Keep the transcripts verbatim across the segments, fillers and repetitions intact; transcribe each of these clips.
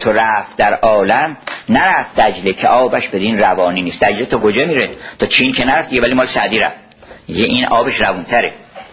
تو رفت در عالم، نرفت دجله که آبش بدین روانی نیست. دجله تا کجا میره؟ تا چین که نرفت دیگه، ولی مال سعدی رفت. یه این آبش روونتره.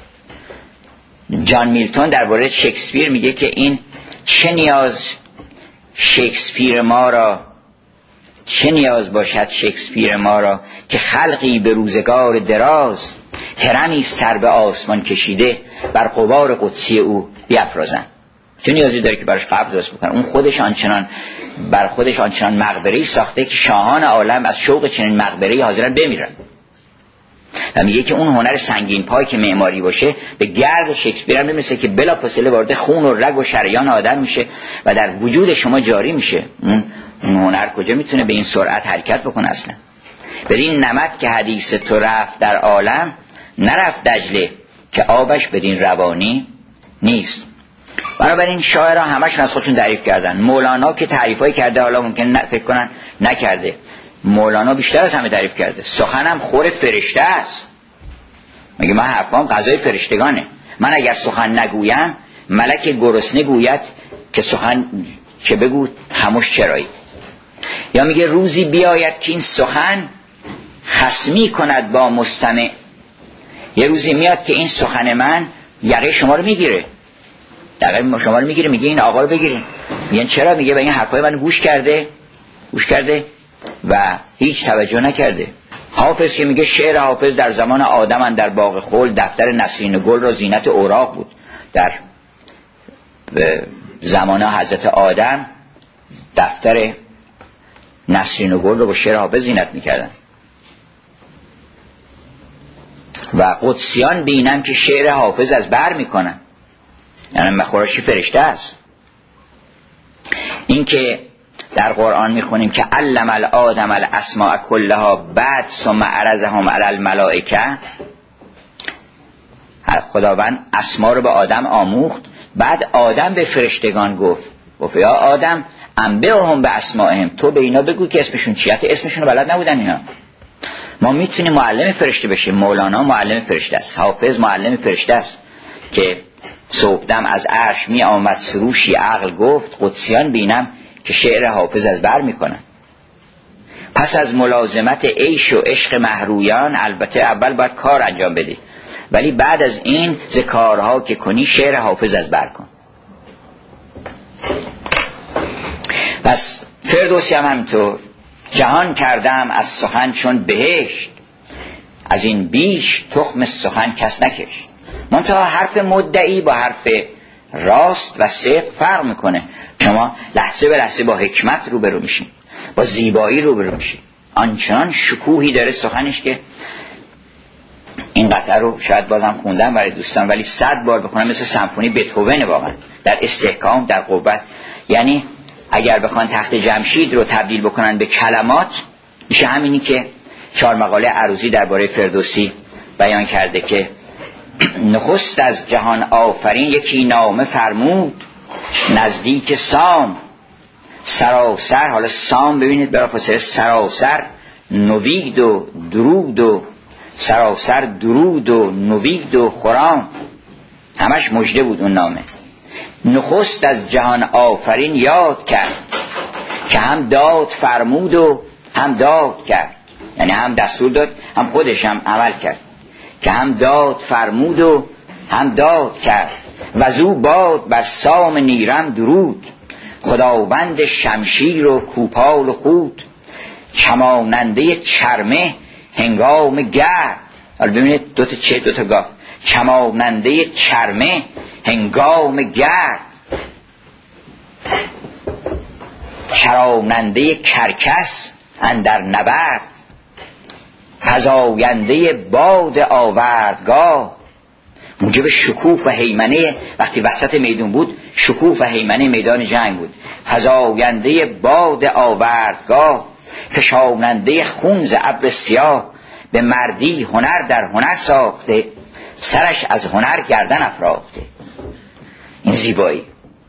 جان میلتون درباره شکسپیر میگه که این چه نیاز شکسپیر ما را چه نیاز باشد شکسپیر ما را که خلقی به روزگار دراز، هرمی سر به آسمان کشیده بر غبار قدسی او بیفرازند. چه نیازی داره که براش قبر درست بکنن؟ اون خودش آنچنان بر خودش آنچنان مقبره‌ای ساخته که شاهان عالم از شوق چنین مقبره‌ای حاضرن بمیرن. و میگه که اون هنر سنگین پای که معماری باشه به گرد شکسپیر هم نمیشه که بلافاصله وارد خون و رگ و شریان آدم میشه و در وجود شما جاری میشه. اون اون هنر کجا میتونه به این سرعت حرکت بکنه اصلا؟ بدین نمک که حدیث تو رفت در عالم، نرفت دجله که آبش بدین روانی نیست. بنابراین شاعرها همشون از خودشون تعریف کردن. مولانا که تعریفایی کرده، حالا ممکن فکر کنن نکرده، مولانا بیشتر از همه تعریف کرده. سخنم خور فرشته است. میگه من حرفام غذای فرشتگانه. من اگر سخن نگویم ملک گرسنه گوید که سخن چه بگو خاموش چرایی. یا میگه روزی بیاید که این سخن خصمی کند با مستمع. یه روزی میاد که این سخن من یقه شما رو میگیره. یقه شما رو میگیره، میگه این آقا رو بگیرین. میگن چرا؟ میگه به این حرفای من گوش کرده گوش کرده و هیچ توجه نکرده. حافظ که میگه شعر حافظ در زمان آدم در باغ خلد دفتر نسرین گل را زینت اوراق بود. در زمان حضرت آدم دفتر نسرین گل رو با شعر حافظ زینت میکردن. و قدسیان بینم که شعر حافظ از بر میکنن، یعنی مخورشی فرشته است. این که در قرآن میخونیم که علم الآدم الاسماء کلها بعد ثم عرضهم علی الملائکه، خداوند اسما رو به آدم آموخت، بعد آدم به فرشتگان گفت گفت یا آدم انبئهم به اسمائهم، تو به اینا بگو که اسمشون چیه. اسمشون رو بلد نبودن اینا. ما میتونیم معلم فرشته بشیم. مولانا معلم فرشته است، حافظ معلم فرشته است که صبحدم از عرش می آمد سروشی عقل گفت، قدسیان بینم که شعر حافظ از بر میکنن. پس از ملازمت عیش و عشق مهرویان البته اول باید کار انجام بدی، ولی بعد از این ز کارها که کنی شعر حافظ از بر کن. پس فردوسی هم همینطور، جهان کردم از سخن چون بهشت، از این بیش تخم سخن کس نکشت. منتها حرف مدعی با حرف راست و صدق فرق میکنه. شما لحظه به لحظه با حکمت روبرو میشین، با زیبایی روبرو میشین. آنچنان شکوهی داره سخنش که این قطعه رو شاید بازم خوندم برای دوستان، ولی صد بار بخونم مثل سمفونی بتهوون واقعا در استحکام، در قوت. یعنی اگر بخوان تخت جمشید رو تبدیل بکنن به کلمات، میشه همینی که چهار مقاله عروضی درباره فردوسی بیان کرده که نخست از جهان آفرین یکی نامه فرمود، نزدیک سام سراسر. حالا سام ببینید بلافاصله سراسر نوید و درود و سراسر درود و نوید و خرام، همش مژده بود اون نامه. نخست از جهان آفرین یاد کرد که هم داد فرمود و هم داد کرد، یعنی هم دستور داد هم خودش هم عمل کرد، که هم داد فرمود و هم داد کرد. وزو باد بر سام نیرم درود، خداوند شمشیر و کوپال و خود، چماننده چرمه هنگام گرد. حالا ببینید دوتا چه دوتا گاف، چماننده چرمه هنگام گرد، چراننده کرکس اندر نبرد، فزاینده باد آوردگاه. موجب شکوه و هیمنه، وقتی وسط میدون بود شکوه و هیمنه میدان جنگ بود. فزاینده باد آوردگاه، فشاننده خون ز ابر سیاه، به مردی هنر در هنر ساخته، سرش از هنر گردن افراخته. این زیبایی.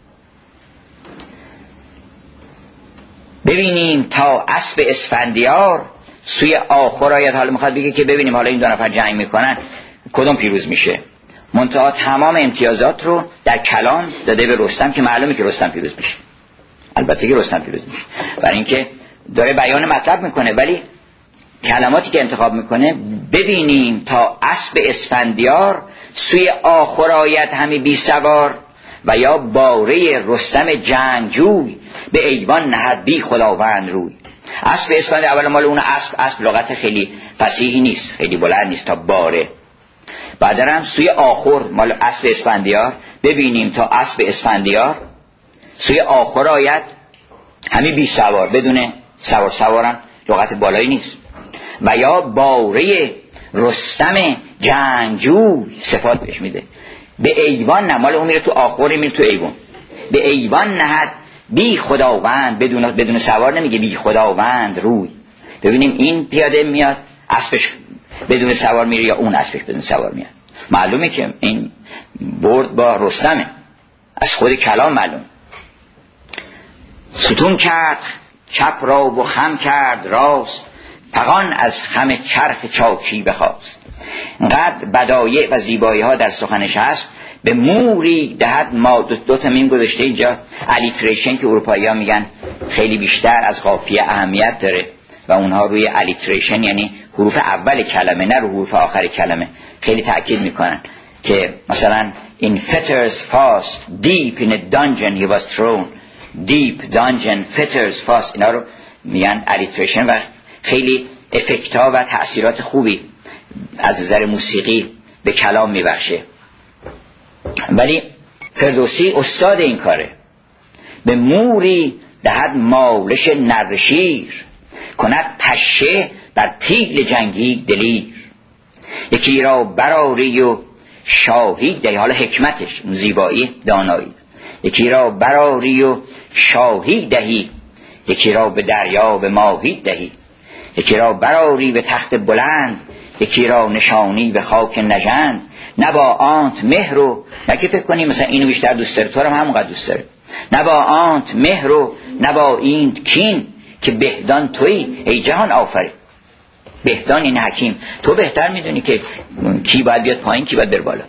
ببینیم تا اسب اسفندیار سوی آخر آید. حالا میخواد بگه که ببینیم حالا این دو نفر جنگ میکنن کدوم پیروز میشه. منتها تمام امتیازات رو در کلام داده به رستم که معلومه که رستم پیروز میشه. البته که رستم پیروز میشه، برای اینکه داره بیان مطلب میکنه، ولی کلماتی که انتخاب میکنه ببینیم تا اسب اسفندیار سوی آخر آید همی بی سوار و یا باره رستم جنگجوی به ایوان نهد بی خداوند روی. اسب اسفندیار اولا مال اون اسب اسب لغت خیلی فصیحی نیست، خیلی بلند نیست تا باره. بعد هم سوی آخر مال اسب اسفندیار ببینیم تا اسب اسفندیار سوی آخر آید همی بی سوار، بدون سوار سوارن لغت بالایی نیست. و یا باره رستم جنگجوی صفات بهش میده. به ایوان نه مال اون میره تو آخر میره تو ایوان. به ایوان نهد بی خداوند، بدون بدون سوار نمیگه بی خداوند روی. ببینیم این پیاده میاد اسبش بدون سوار میره یا اون اسبش بدون سوار میاد. معلومه که این برد با رستمه، از خود کلام معلوم. ستون کرد چپ را و خم کرد راست، فغان از خم چرخ چاکی بخواست. اینقدر بدایع و زیبایی ها در سخنش هست. به موری دهد ما دو, دو تا میم گذاشته اینجا، الیتریشن که اروپایی ها میگن خیلی بیشتر از قافیه اهمیت داره و اونها روی الیتریشن یعنی حروف اول کلمه نه رو حروف آخر کلمه خیلی تأکید میکنن که مثلا in fetters fast deep in a dungeon he was thrown deep dungeon fetters fast، اینا رو میگن الیتریشن و خیلی افکت ها و تأثیرات خوبی از نظر موسیقی به کلام میبخشه. ولی فردوسی استاد این کاره. به موری دهد مالش نرشیر، کند پشه بر پیل جنگی دلیر. یکی را براری و شاهی دهی، حالا حکمتش زیبایی دانایی، یکی را براری و شاهی دهی، یکی را به دریا به ماهی دهی. یکی را براری به تخت بلند، یکی را نشانی به خاک نژند. نه با آنت مهر و نه که فکر کنیم مثلا اینو بیشتر دوست داره، تو هم همونقدر دوست داره. نه با آنت مهر و نه با این کین، که بهدان تویی ای جهان آفرین. بهدان این حکیم، تو بهتر میدونی که کی باید بیاد پایین کی باید بر بالا.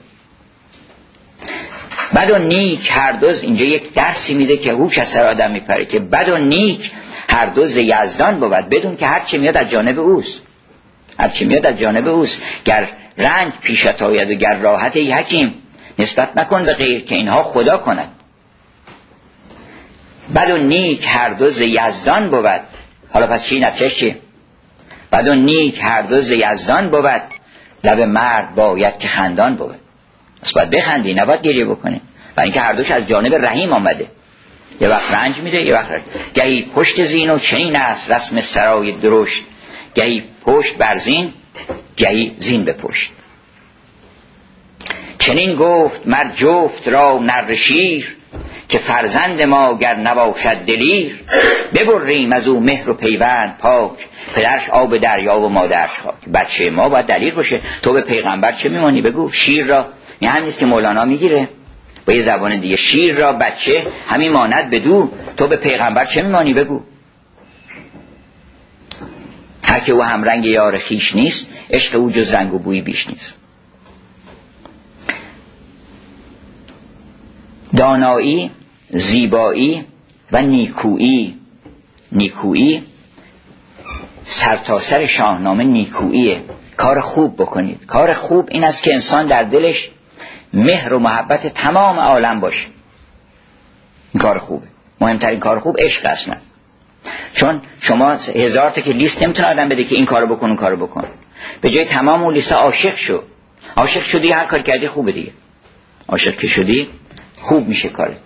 بد و نیک هر دوز اینجا یک درسی میده که هوش از سر آدم میپره که بد و نیک هر دوز یزدان بود، بدون که هر چی میاد از جانب اوست. هر چی میاد از جانب اوست. گر رنج پیشت آید و گر راحت ای حکیم، نسبت نکن به غیر که اینها خدا کند. بد و نیک هر دوز یزدان بود. حالا پس چی نتیجهش چیه؟ بد و نیک هر دوز یزدان بود، لب مرد باید که خندان بود. پس باید بخندی نباید گریه بکنی، برای اینکه هر دوش از جانب رحیم آمده. یه وقت رنج میده یه وقت رنج. گهی پشت زین و چنین است رسم سرای درشت، گهی پشت بر زین گهی زین به پشت. چنین گفت مر جفت را نر شیر، که فرزند ما گر نباشد دلیر. ببریم از او مهر و پیوند پاک، پدرش آب دریا و مادرش خاک. بچه ما باید دلیر باشه. تو به پیغمبر چه میمانی بگو. شیر را این هم نیست که مولانا میگیره با یه زبان دیگه، شیر را بچه همین ماند بدو، تو به پیغمبر چه میمانی بگو. هر که او هم رنگ یار خیش نیست، عشق او جز رنگ و بوی بیش نیست. دانایی، زیبایی و نیکویی. نیکویی سرتاسر شاهنامه نیکوییه. کار خوب بکنید. کار خوب این است که انسان در دلش مهر و محبت تمام عالم باشه. این کار خوبه. مهمترین کار خوب عشق اصلا. چون شما هزار تا که لیست نمیتونه آدم بده که این کارو بکن اون کارو بکن. به جای تمام اون لیست عاشق شو. عاشق شدی هر کار کردی خوبه دیگه. عاشق که شدی خوب میشه کارت.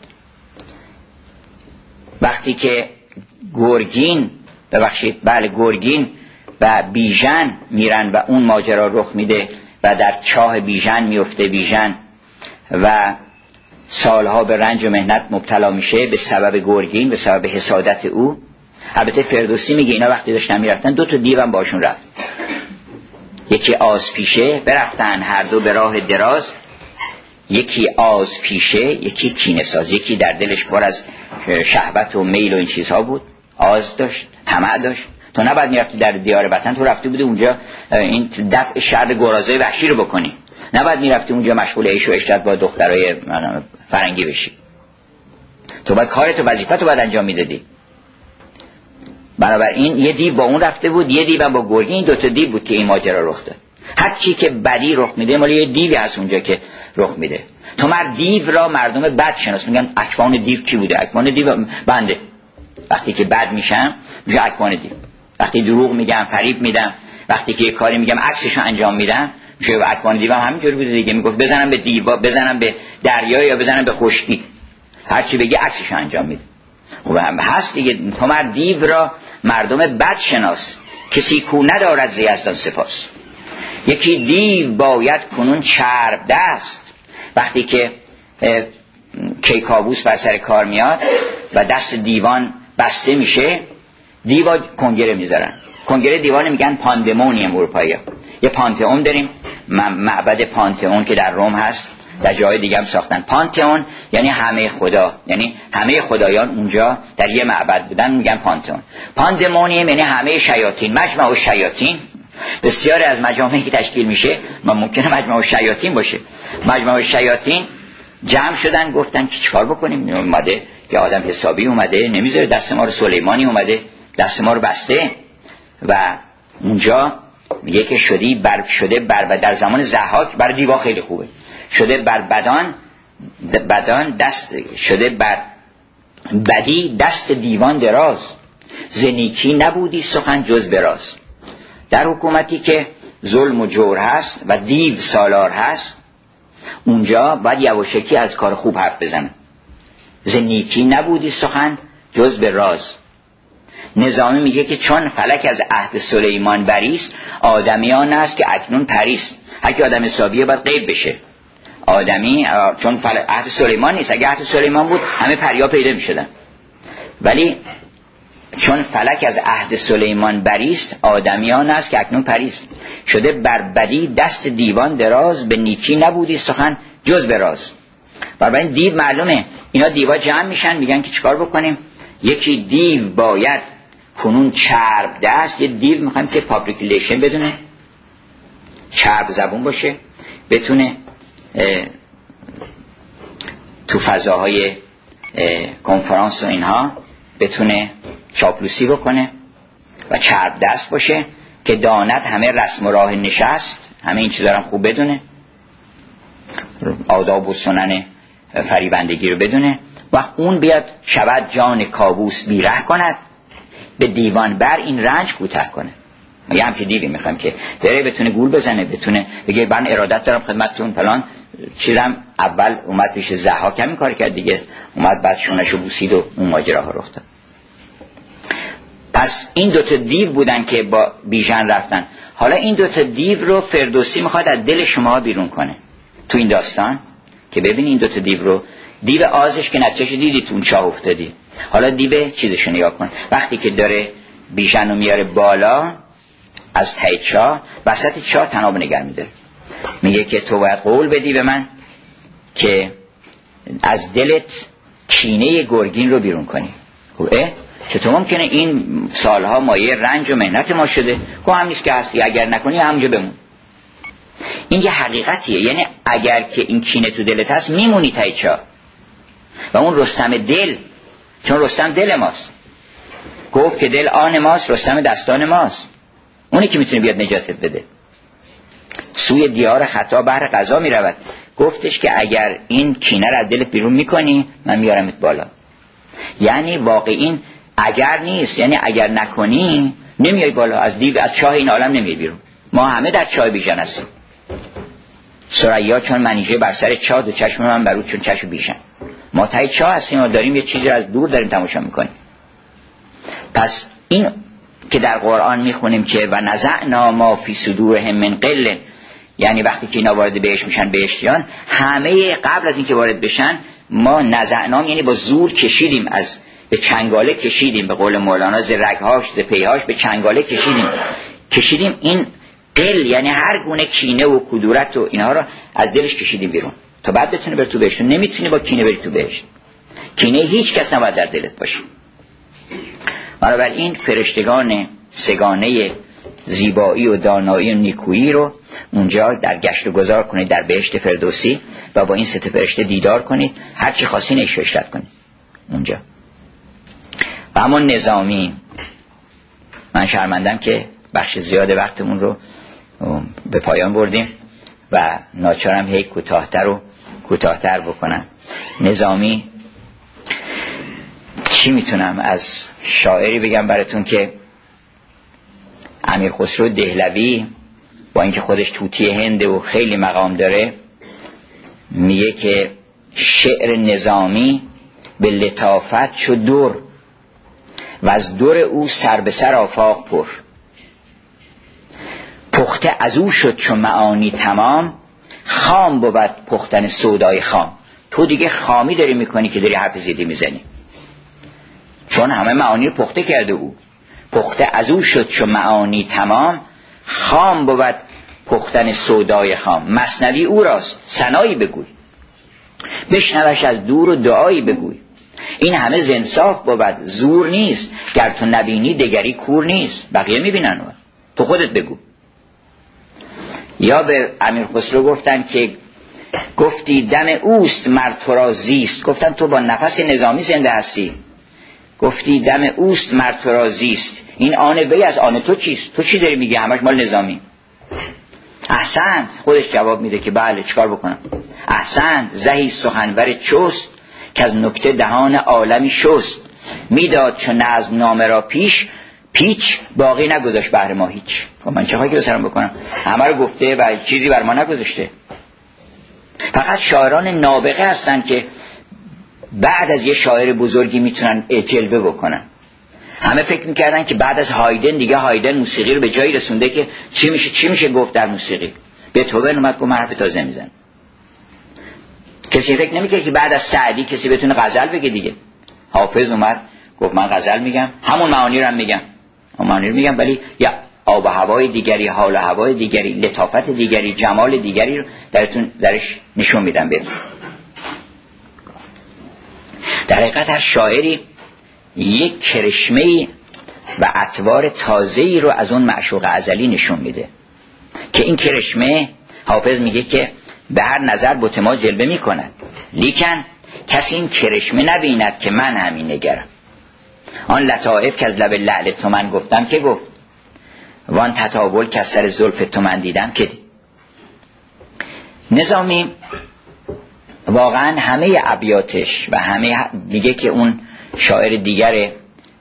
وقتی که گرگین ببخشید بله گرگین و بیژن میرن و اون ماجرا رخ میده و در چاه بیژن میفته، بیژن و سالها به رنج و مهنت مبتلا میشه به سبب گرگین، به سبب حسادت او. البته فردوسی میگه اینا وقتی داشتن میرفتن دو تا دیو هم باشون رفت، یکی آز پیشه برفتن هر دو به راه دراز، یکی آز پیشه یکی کینه ساز. یکی در دلش پر از شهوت و میل و این چیزها بود، آز داشت، طمع داشت. تو نباید میرفتی در دیار وطن، تو رفتی بودی اونجا این دفع شر گرازای وحشی رو بکنی، نباید میرفتی اونجا مشغول عیش و عشرت با دخترای فرنگی بشی. تو باید کارتو وظیفتو باید انجام میدادی. بنابراین یه دیو با اون رفته بود، یه دیو هم با گرگی. این دوتا دیو بود که این ماجرا رخ داد. هر چی که بدی رخ میده مال یه دیوی هست اونجا که رخ میده. تو مر دیو را مردم بد شناس. میگن اکوان دیو چی بوده؟ اکوان دیو بنده. وقتی که بد میشم میگه اکوان دیو. وقتی دروغ میگم، فریب میدم، وقتی که یه کاری میگم عکسشو انجام میدم، میشه اکوان دیو هم همینجوری بوده دیگه. میگفت بزنم به دیو، بزنم به دریا یا بزنم به خشکی، هر چی بگی عکسشو انجام میده. خب هم هست دیگه. تو مر دیو را مردم بد شناس، کسی کو ندارد ز یزدان سپاس. یکی دیو باید کنون چرب دست. وقتی که کیکاووس بر سر کار میاد و دست دیوان بسته میشه، دیوا کنگره میذارن. کنگره دیوان میگن پاندمونیوم اروپایی ها. یه پانتئون داریم، معبد پانتئون که در روم هست، در جای دیگه هم ساختن. پانتئون یعنی همه خدا، یعنی همه خدایان اونجا در یه معبد بودن، میگن پانتئون. پاندمونیوم یعنی همه شیاطین، مجمع الشیاطین. بسیاری از مجامعی که تشکیل میشه ما ممکنه مجمع الشیاطین باشه. مجمع الشیاطین جمع شدن، گفتن که چیکار بکنیم؟ اومده یه آدم حسابی اومده، نمیذاره دست ما رو، سلیمانی اومده دست ما رو بسته و اونجا میگه که شدی بر شده بر در زمان ضحاک بر دیوا خیلی خوبه، شده بر بدان بدان دست شده بر بدی دست دیوان دراز، ز نیکی نبودی سخن جز براز. در حکومتی که ظلم و جور هست و دیو سالار هست، اونجا باید یواشکی از کار خوب حرف بزنه. ز نیکی نبودی سخن جز به راز. نظامی میگه که چون فلک از عهد سلیمان بریست، آدمیان است که اکنون پریست. هر کی آدم حسابیه باید غیب بشه. آدمی چون فلک عهد سلیمان نیست، اگه عهد سلیمان بود همه پریا پیدا میشدن. ولی چون فلک از عهد سلیمان بریست، آدمیان است که اکنون پریست. شده بر بدی دست دیوان دراز، به نیکی نبودی سخن جز به راز. برای این دیو معلومه اینا دیوا جمع میشن، میگن که چیکار بکنیم؟ یکی دیو باید کنون چرب دست. یه دیو میخوایم که پابلیکیلیشن بدونه، چرب زبون باشه، بتونه تو فضاهای کنفرانس و اینها بتونه چاپلوسی بکنه و چرب دست باشه که داند همه رسم و راه نشست، همه این چیزا رو خوب بدونه، آداب و سنن فریبندگی رو بدونه و اون بیاد شود جان کاووس بیره کند، به دیوان بر این رنج کوتاه کنه. یه همچه دیوی میخوایم که بره بتونه گول بزنه، بتونه بگه من ارادت دارم خدمتتون فلان چیزم. اول اومد پیش ضحاک همین کار کرد دیگه، اومد بعد شونشو بوسید و اون ماجراها رخ داد. پس این دوتا دیو بودن که با بیژن رفتن. حالا این دوتا دیو رو فردوسی میخواد از دل شما بیرون کنه تو این داستان، که ببین این دوتا دیو رو، دیو آزش که نتیجهش دیدی تو اون چاه افتادی. حالا دیو چیزشو نگاه کن، وقتی که داره بیژن رو میاره بالا از ته چاه، وسط چاه طناب نگر میداره، میگه که تو باید قول بدی به من که از دلت کینه گرگین رو بیرون کنی. خوبه؟ چطور ممکنه این سالها مایه رنج و مهنت ما شده؟ گو هم نیست که هستی، اگر نکنی همونجا بمون. این یه حقیقتیه، یعنی اگر که این کینه تو دلت هست میمونی ته چاه. و اون رستم دل، چون رستم دل ماست، گفت که دل آن ماست، رستم دستان ماست، اونی که میتونه بیاد نجاتت بده. سوی دیار خطا بهر قضا میرود، گفتش که اگر این کینه رو از دلت بیرون میکنی من میارمت بالا. یعنی واقعین اگر نیست، یعنی اگر نکنی نمیای بالا، از دیو از چاه این عالم نمیای بیرون. ما همه در چاه بیژن هستیم. ثریا چون منیژه بر سر چاه، دو چشم من برود چون چشم بیژن. ما تای چاه هستیم و داریم یه چیزی از دور داریم تماشا میکنیم. پس این که در قرآن میخونیم که و نزعنا ما فی صدورهم من غل، یعنی وقتی که اینا وارد بهشت میشن بهشتیان، همه قبل از اینکه وارد بشن ما نزعنام یعنی با زور کشیدیم، از به چنگاله کشیدیم، به قول مولانا ز رگهاش ز پیهاش به چنگاله کشیدیم کشیدیم این قل یعنی هر گونه کینه و کدورت و اینها رو از دلش کشیدیم بیرون تا بعد بتونه بره تو بهشت. نمیتونی با کینه بری تو بهشت، کینه هیچ کس نباید در دلت باشه. بنابراین فرشتگان سگانه زیبایی و دانایی و نیکویی رو اونجا در گشت و گذار کنید در بهشت فردوسی و با این سه فرشته دیدار کنید، هر چی خواستین عیش و عشرت کنید. اونجا. و اما نظامی، من شرمندم که بخش زیاد وقتمون رو به پایان بردیم و ناچارم هی کوتاه‌تر و کوتاه‌تر بکنم. نظامی چی میتونم از شاعری بگم براتون که امیر خسرو دهلوی با اینکه خودش طوطی هنده و خیلی مقام داره، میگه که شعر نظامی به لطافت شد دور و از دور او سر به سر آفاق پر، پخته از او شد چون معانی تمام، خام بود پختن سودای خام. تو دیگه خامی داری میکنی که داری حرف زیادی میزنی، چون همه معانی رو پخته کرده او. پخته از او شد چون معانی تمام، خام بود پختن سودای خام. مثنوی او راست ثنایی بگوی، بشنوش از دور و دعایی بگوی. این همه زنصاف بود زور نیست، گر تو نبینی دگری کور نیست. بقیه میبینن و تو خودت بگو. یا به امیر خسرو گفتن که گفتی دم اوست مر تو را زیست. گفتن تو با نفس نظامی زنده هستی. گفتی دم اوست مر تو را زیست، این آن وی از آن تو چیست؟ تو چی داری میگی؟ همش مال نظامی. احسنت، خودش جواب میده که بله چیکار بکنم. احسنت زهی سخنور چست، که از نکته دهان عالمی شست. میداد چون نظم نامه را پیش، پیچ باقی نگذاشت بهر ما هیچ. من چه خواهی که بسرم بکنم؟ همه رو گفته و چیزی بر ما نگذاشته. فقط شاعران نابغه هستن که بعد از یه شاعر بزرگی میتونن جلوه بکنن. همه فکر میکردن که بعد از هایدن دیگه هایدن موسیقی رو به جایی رسونده که چی میشه چی میشه گفت در موسیقی. بتهوون اومد گفت حرف تازه میزنه. کسی فکر نمیکرد که بعد از سعدی کسی بتونه غزل بگه دیگه. حافظ اومد گفت من غزل میگم، همون معانی رو هم میگم، همون معانی رو میگم، ولی یا آب و هوای دیگری، حال و هوای دیگری، لطافت دیگری، جمال دیگری رو درتون درش نشون میدم بهتون. در حقیقت هر شاعری یک کرشمه‌ای و اطوار تازه‌ای رو از اون معشوق ازلی نشون میده که این کرشمه حافظ میگه که به هر نظر بت ما جلوه میکند، لیکن کسی این کرشمه نبیند که من همین نگرم. آن لطائف که از لب لعل تو من گفتم که گفت، وان تطاول که از سر زلف تو من دیدم که دی. نظامی واقعا همه ابیاتش و همه میگه که اون شاعر دیگر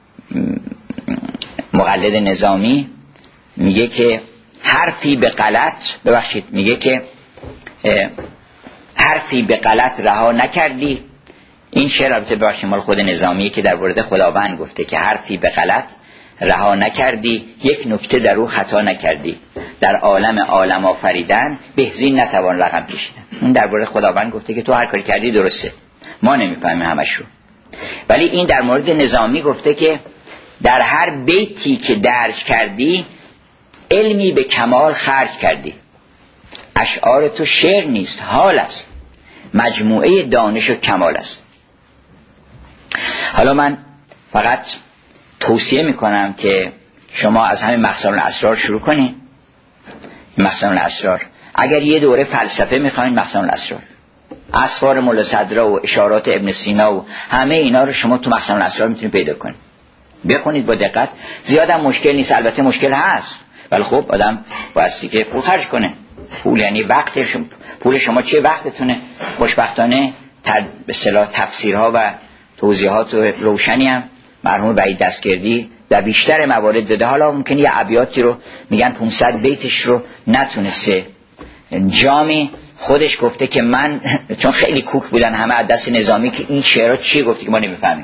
مقلد نظامی میگه که حرفی به غلط، ببخشید میگه که حرفی به غلط رها نکردی. این شعر البته ببخشید مال خود نظامیه که در مورد خداوند گفته که حرفی به غلط رها نکردی، یک نکته در او خطا نکردی، در عالم عالم آفریدن بهزین نتوان رقم کشیدن. اون در مورد خداوند گفته که تو هر کاری کردی درسته، ما نمیفهمیم همشو. ولی این در مورد نظامی گفته که در هر بیتی که درج کردی علمی به کمال خرج کردی. اشعار تو شعر نیست حال است، مجموعه دانش و کمال است. حالا من فقط توصیه میکنم که شما از همین مخزن الاسرار شروع کنین. مخزن الاسرار اگر یه دوره فلسفه میخواین، مخزن الاسرار، اسفار مولا صدرا و اشارات ابن سینا و همه اینا رو شما تو مخزن الاسرار میتونید پیدا کنید. بخونید با دقت، زیاد هم مشکل نیست. البته مشکل هست ولی خب آدم بایستی که پول خرج کنه. پول یعنی وقت شما. پول شما چیه؟ وقتتونه. خوشبختانه به اصطلاح تفسیرها و توضیحات روشنی هم مرحوم وحید دستگردی در بیشتر موارد داده. حالا ممکنه یه ابیاتی رو میگن پانصد بیتش رو نتونسته. جامی خودش گفته که من چون خیلی کوک بودن همه از دست نظامی که این شعرها چی گفتی که ما نمیفهمیم.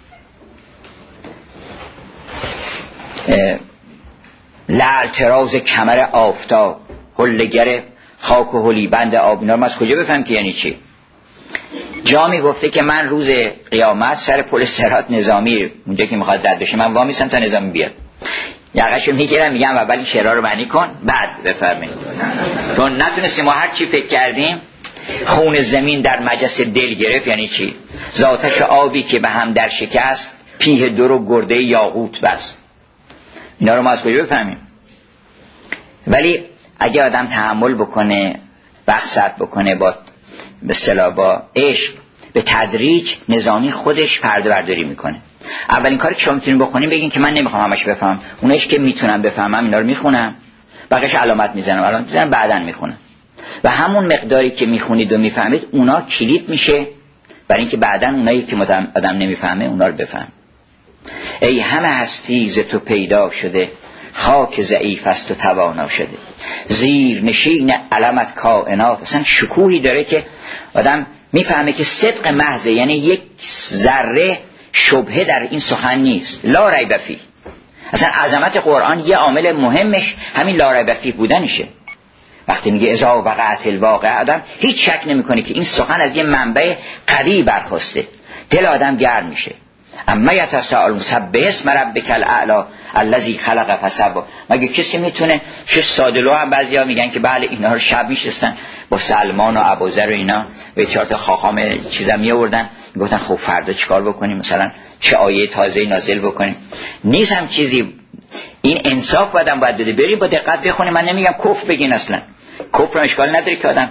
لعل تراز کمر آفتاب، حلگر خاک و حلی بند آب. اینا رو از کجا بفهم که یعنی چی؟ جامی گفته که من روز قیامت سر پل صراط نظامی اونجا که میخواد رد بشه من وامیستم تا نظامی بیاد. یقهشو میگیرم میگم اول این شعرها رو معنی کن بعد بفرمایید. چون نتونستیم ما هر چی فکر کردیم. خون زمین در مجلس دل گرفت یعنی چی؟ ذاتش آبی که به هم در شکست، پیه دور و گرده یاقوت بست. اینا رو ما از کجا بفهمیم؟ ولی اگه آدم تحمل بکنه، وقت صرف بکنه با به اصطلاح با عشق به تدریج نظامی خودش پرده برداری میکنه. اولین کاری که شما میتونید بکنید بگین که من نمیخوام همش بفهمم، اونایش که میتونم بفهمم اینا رو میخونم، بقیش علامت میزنم، علامت میزنم بعداً میخونم. و همون مقداری که میخونید و میفهمید اونا کلید میشه برای اینکه بعداً اونایی که آدم نمیفهمه اونا رو بفهم. ای همه هستی ز تو پیدا شده، خاک ضعیف است و توانا شده. زیر نشین علمت کائنات. اصلا شکوهی داره که آدم میفهمه که صدق محض، یعنی یک ذره شبهه در این سخن نیست. لا ریب فیه. اصلا عظمت قرآن یه عامل مهمش همین لا ریب فیه بودنشه. وقتی میگه اذا وقعت الواقعه، آدم هیچ شک نمیکنه که این سخن از یه منبع قوی برخاسته، دل آدم گرم میشه. اما یتساءلون سبح اسم ربک الاعلی الذی خلق فسوی. مگه کسی میتونه چه ساده لوح هم بعضیا میگن که بله اینا رو شب میشستن با سلمان و ابوذر و اینا به چهار تا خاخام چیزا می آوردن، میگفتن خب فردا چیکار بکنیم، مثلا چه آیه تازه نازل بکنیم. نیست هم چیزی. این انصاف آدم باید بده، بریم با دقت بخونیم. من نمیگم کفر بگین، اصلا کفر اشکال نداره که آدم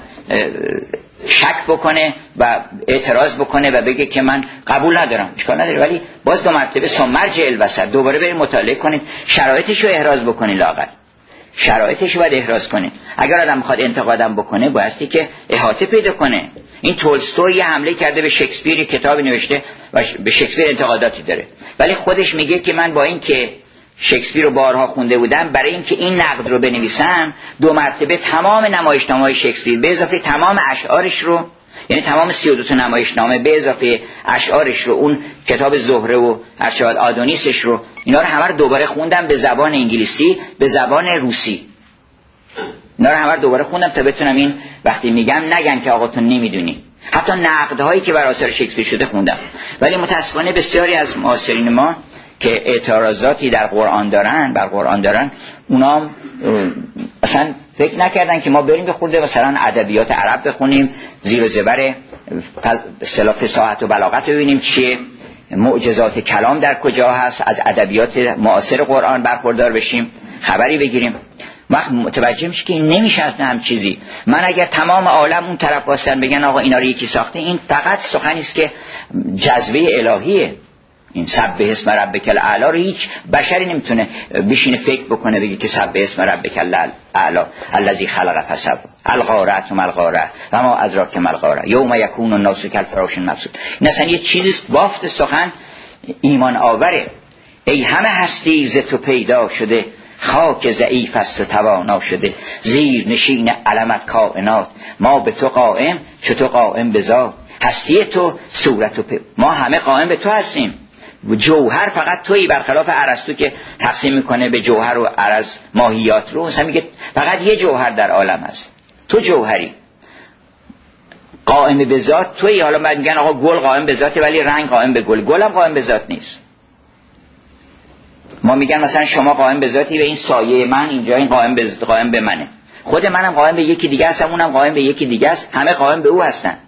شک بکنه و اعتراض بکنه و بگه که من قبول ندارم، اشکال نداره، ولی باز دو مرتبه سمرج الوسط دوباره بریم مطالعه کنید، شرایطش رو احراز بکنید، لااقل شرایطش رو باید احراز کنید. اگر آدم میخواد انتقادم بکنه بایستی که احاطه پیدا کنه. این تولستوی یه حمله کرده به شکسپیر، کتابی نوشته و به شکسپیر انتقاداتی داره، ولی خودش میگه که من با این که شکسپیر رو بارها خونده بودم، برای اینکه این نقد رو بنویسم دو مرتبه تمام نمایشنامه‌های شکسپیر به اضافه تمام اشعارش رو، یعنی تمام سی و دو تا نمایشنامه به اضافه اشعارش رو، اون کتاب زهره و ارشاد آدونیسش رو، اینا رو همه رو دوباره خوندم به زبان انگلیسی، به زبان روسی. اینا رو همه رو دوباره خوندم تا بتونم این وقتی میگم نگن که آقا تو نمیدونی. حتی نقدهایی که بر آثار شکسپیر شده خوندم. ولی متاسفانه بسیاری از معاصرین ما که اعتراضاتی در قرآن دارن، بر قرآن دارن، اونا اصلا فکر نکردن که ما بریم به خورده مثلا ادبیات عرب بخونیم، زیر و زبر اصطلاح فصاحت و بلاغت رو ببینیم چیه، معجزات کلام در کجا هست، از ادبیات معاصر قرآن برخوردار بشیم، خبری بگیریم. وقت متوجه میشه که این نمیشه هم چیزی. من اگر تمام عالم اون طرف واسن بگن آقا اینا رو یکی ساخته، این فقط سخنی است که جذبه الهیه. این سبح اسم ربک الاعلی رو هیچ بشری نمیتونه بشینه فکر بکنه بگه که سبح اسم ربک الاعلی الذی خلق فسوی. الغارة ما الغارة و ما ادراک ما الغارة یوم یکون الناس کالفراش المبثوث. این اصلا یه چیزیست بافت سخن ایمان آوره. ای همه هستی ز تو پیدا شده، خاک ضعیف است و توانا شده. زیر نشین علمت کائنات، ما به تو قائم چو تو قائم به ذات. هستی تو صورت و پی... ما همه قائم به تو هستیم. جوهر فقط تویی، برخلاف ارسطو که تقسیم میکنه به جوهر و عرض ماهیات رو، مثلا میگه فقط یه جوهر در عالم هست، تو جوهری قائم به ذات تویی. حالا بعد میگن آقا گل قائم به ذاته ولی رنگ قائم به گل، گل هم قائم به ذات نیست. ما میگن مثلا شما قائم به ذاتی و این سایه من اینجا این قائم به قائم به منه، خود منم قائم به یکی دیگه هستم، اونم قائم به یکی دیگه است، همه قائم به او هستن.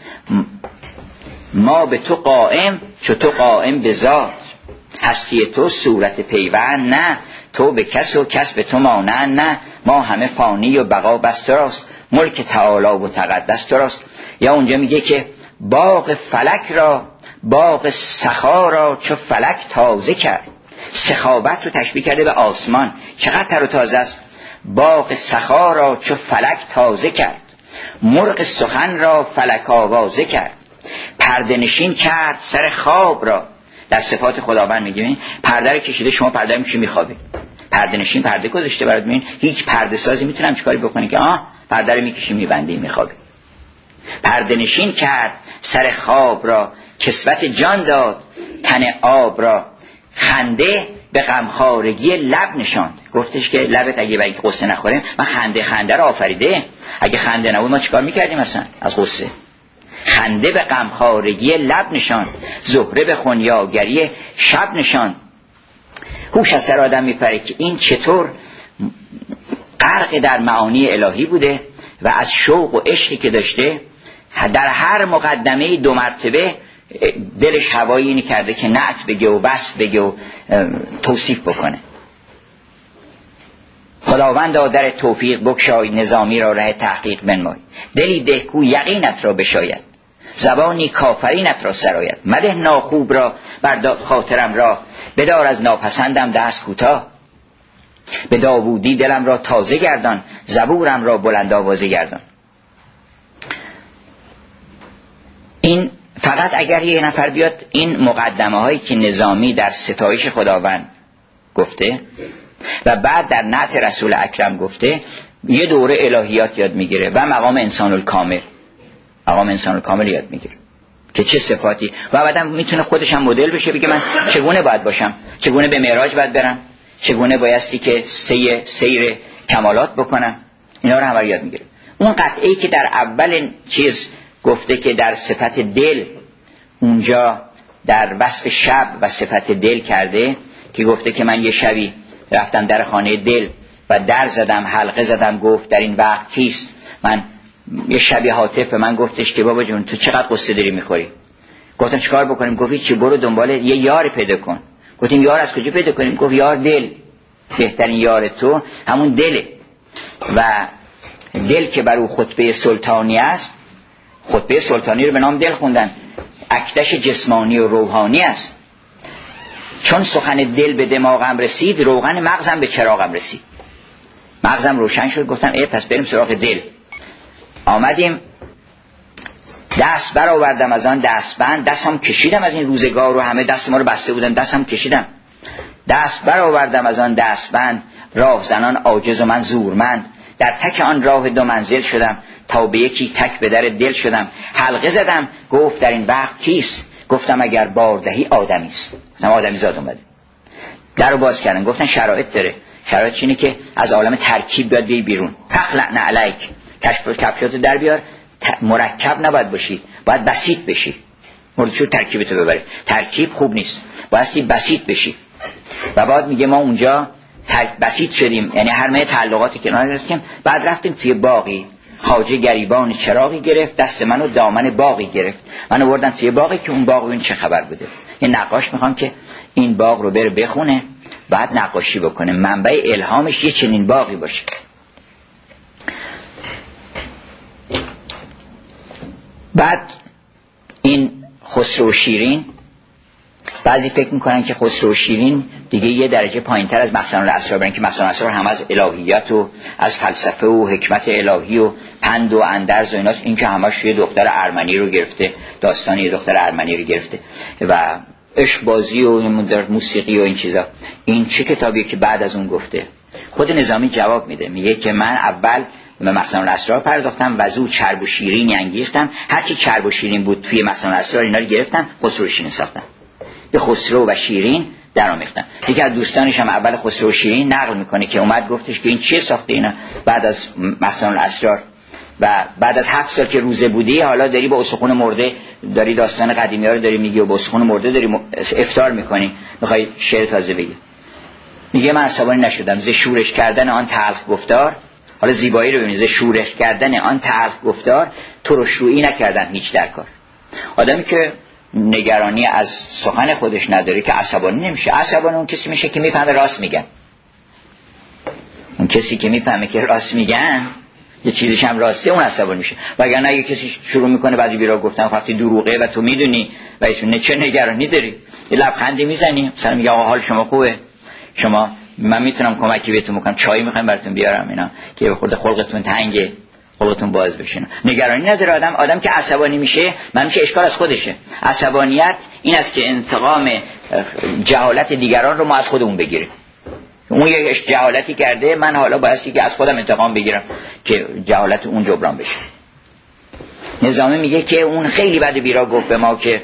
ما به تو قائم چو تو قائم به ذات. هستی تو صورت پیوند نه، تو به کس و کس به تو مانند نه. ما همه فانی و بقا بس تو راست، ملک تعالی و تقدس تو راست. یا اونجا میگه که باغ فلک را، باغ سخا را چو فلک تازه کرد. سخاوت رو تشبیه کرده به آسمان، چقدر تر و تازه است. باغ سخا را چو فلک تازه کرد، مرغ سخن را فلک آوازه کرد. پرده نشین کرد سر خواب را. در صفات خداوند میگیم پرده رو کشیده، شما پرده میشی میخوابی، پرده نشین پرده گذاشته برات. ببین هیچ پرده سازی میتونم چیکاری بکنه که آه پرده رو میکشی میبندی میخوابی. پرده نشین کرد سر خواب را، کسوت جان داد تن آب را. خنده به غمخوارگی لب نشاند. گفتش که لبت اگه برای قصه نخوره، من خنده خنده رو آفریده، اگه خنده نبود ما چیکار میکردیم مثلا از قصه. خنده به غمخوارگی لب نشان، زهره به خنیاگری شب نشان. هوش از سر آدم میپره که این چطور غرق در معانی الهی بوده و از شوق و عشقی که داشته در هر مقدمه دو مرتبه دلش هوایی اینی کرده که نعت بگه و وصف بگه و توصیف بکنه. خداوند در توفیق بکشای، نظامی را ره تحقیق بنمای. دلی دهکو یقینت را بشاید، زبانی کافرینت را سرایت. مده ناخوب را بر خاطرم را، بدار از ناپسندم دست کوتاه. به داوودی دلم را تازه گردان، زبورم را بلند آوازه گردان. این فقط اگر یه نفر بیاد این مقدمه هایی که نظامی در ستایش خداوند گفته و بعد در نعت رسول اکرم گفته، یه دوره الهیات یاد میگیره و مقام انسان الکامل، مقام انسان الکامل یاد میگیره که چه صفاتی، و بعدم میتونه خودش هم مدل بشه، بگه من چگونه باید باشم، چگونه به معراج باید برم، چگونه بایستی که سیر, سیر کمالات بکنم. اینا رو هم یاد میگیره. اون قطعه‌ای که در اول چیز گفته که در صفت دل، اونجا در وصف شب و صفت دل کرده که گفته که من یه شبی رفتم در خانه دل و در زدم، حلقه زدم، گفت در این وقت کیست. من یه شبی هاتف به من گفتش که بابا جون تو چقدر قصه داری میخوری. گفتم چیکار بکنیم؟ گفت چی، برو دنبال یه یار پیدا کن. گفتیم یار از کجا پیدا کنیم؟ گفت یار دل، بهترین یار تو همون دله. و دل که بر او خطبه سلطانی است، خطبه سلطانی رو به نام دل خوندن، اکدش جسمانی و روحانی است. چون سخن دل به دماغم رسید، روغن مغزم به چراغم رسید. مغزم روشن شد، گفتم ای پس بریم سراغ دل. آمدیم، دست بر آوردم از آن دستبند، دستم کشیدم از این روزگار و همه دست ما رو بسته بودن، دستم کشیدم. دست بر آوردم از آن دستبند، راه زنان عاجز و من زورمند. در تک آن راه دو منزل شدم، تا به یکی تک به در دل شدم. حلقه زدم، گفت در این وقت کیست؟ گفتم اگر باردهی آدمیست. نه آدمی زاد اومده. در رو باز کردن، گفتن شرایط داره. شرایط اینه که از عالم ترکیب بیاد بی بیرون. فخلع نعلیک، کشف کفشاتو در بیار. مرکب نباید باشی، باید بسیط بشی. مورد شو ترکیبتو ببره. ترکیب خوب نیست، بایستی بسیط بشی. و بعد میگه ما اونجا بسیط شدیم، یعنی هر مه تعلقاتی که کنار گرفتیم. بعد رفتیم توی باغی، خواجه گریبان چراغی گرفت، دست منو دامن باغی گرفت. من آوردم توی باغی که اون باغ این چه خبر بوده. یه نقاش میخوام که این باغ رو بره بخونه، بعد نقاشی بکنه، منبع الهامش یه چنین باغی باشه. بعد این خسرو و شیرین، بعضی فکر میکنن که خسرو و شیرین دیگه یه درجه پایینتر از مخزن الاسرار برن، که مخزن الاسرار هم از الهیات و از فلسفه و حکمت الهی و پند و اندرز و ایناست. این که همش یه دختر ارمنی رو گرفته، داستان یه دختر ارمنی رو گرفته و عشق بازی و موسیقی و این چیزا. این چه کتابیه که بعد از اون گفته؟ خود نظامی جواب میده، میگه که من اول به مخزن الاسرار پرداختم و زو چرب و شیرین انگیختم، هرچی چرب و شیرین بود توی مخزن الاسرار اینا رو گرفتم، خسرو و شیرین ساختم. به خسرو و شیرین درآمیختن. یکی از دوستانش هم اول خسرو و شیرین نقل میکنه که اومد گفتش که این چیه ساخته اینا بعد از مخزن الاسرار و بعد از هفت سال که روزه بودی حالا داری با استخون مرده، داری داستان قدیمی ها رو داری میگی و با استخون مرده داری افطار میکنی، میخوای شعر تازه بگی. میگه من عصبانی نشدم ز شورش کردن آن تلخ گفتار. حالا زیبایی رو ببینید، ز شورش کردن آن تلخ گفتار تو رشرویی نکردن هیچ در کار. آدمی که نگرانی از سخن خودش نداره که عصبانی نمیشه. عصبانی اون کسی میشه که میفهمه راست میگن. اون کسی که میفهمه که راست میگن یه چیزیش هم راسته، اون عصبانی میشه. وگرنه اگه کسی شروع میکنه بعدی بیرا گفتن وقتی دروغه و تو میدونی و ایشون چه نگرانی داری، یه لبخندی میزنی مثلا میگه آقا حال شما خوبه، شما من میتونم کمکی بهتون بکنم، چای میخوایم براتون بیارم اینا که به خود خلقتون تنگه، خلقتون باز بشه. نگرانی نداره آدم. آدم که عصبانی میشه من میشه اشکال از خودشه. عصبانیت این است که انتقام جهالت دیگران رو ما از خودمون بگیریم. اون یه جهالتی کرده، من حالا بایستی که از خودم انتقام بگیرم که جهالت اون جبران بشه. نظامی میگه که اون خیلی بعد بیرا گفت به ما که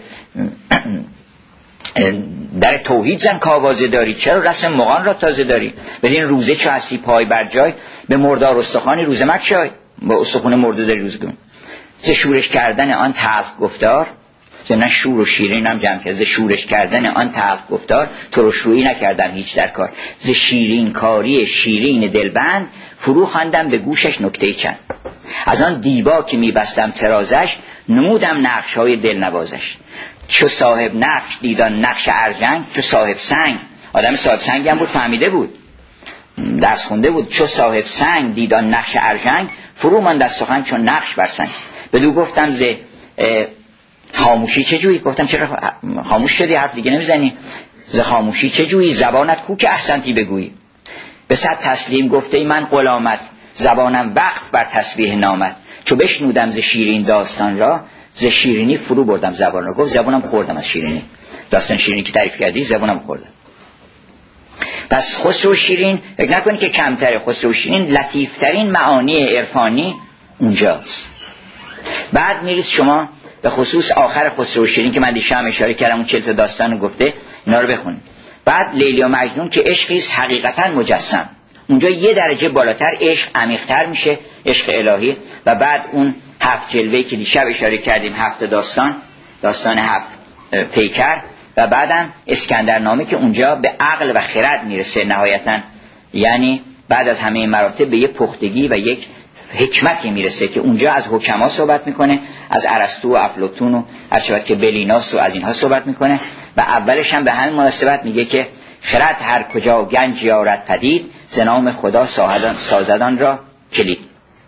در توحید زن که آوازه داری، چرا رسم مغان را تازه داری؟ بدین روزه چه هستی پای بر جای، به مردار استخوانی روزه مکشای، با استخون مرده داری روزه کن. ز شورش کردن آن تلخ گفتار، ز نه شور و شیرین هم جمع کرد، ز شورش کردن آن تلخ گفتار تو رشرویی نکردم هیچ در کار. ز شیرین کاری شیرین دلبند فرو خواندم به گوشش نکته چند. از آن دیبا که میبستم ترازش نمودم نقشهای دل نوازش. چو صاحب نقش دیدان نقش ارجنگ، چو صاحب سنگ، آدم صاحب سنگ هم بود، فهمیده بود، درس خونده بود. چو صاحب سنگ دیدان نقش ارجنگ فرو ماند از سخن چون نقش بر سنگ. بدو گفتم ز خاموشی چه جویی؟ گفتم چرا خاموش شدی، حرف دیگه نمیزنی؟ ز خاموشی چه جویی؟ زبانت کو که احسنتی بگویی. به صد تسلیم گفته ای من غلامت، زبانم وقف بر تسبیح نامت. چو بشنودم ز شیرین داستان را، ز شیرینی فرو بردم زبان را. گفت زبانم خوردم از شیرینی، داستان شیرینی که تعریف کردی زبانم خوردم. پس خسرو شیرین فکر نکنی که کمتره، خسرو شیرین لطیفترین معانی عرفانی اونجاست. بعد میرید شما به خصوص آخر خسرو شیرین که من دیشب اشاره کردم، اون چهل تا داستان رو گفته، اینا رو بخونید. بعد لیلی و مجنون که عشقی است حقیقتا مجسم، اونجا یه درجه بالاتر عشق عمیق‌تر میشه، عشق الهی. و بعد اون هفت جلوه‌ای که دیشب اشاره کردیم، هفت داستان، داستان هفت پیکر، و بعدم اسکندرنامه که اونجا به عقل و خرد میرسه نهایتا، یعنی بعد از همه مراتب به یک پختگی و یک حکمتی میرسه که اونجا از حکما صحبت میکنه، از ارسطو و افلاطون و از شبت که بلیناس و از اینها صحبت میکنه. و اولش هم به همین مناسبت میگه که خرد هر کجا گنج یارد پدید، ز نام خدا سازدان را کلید.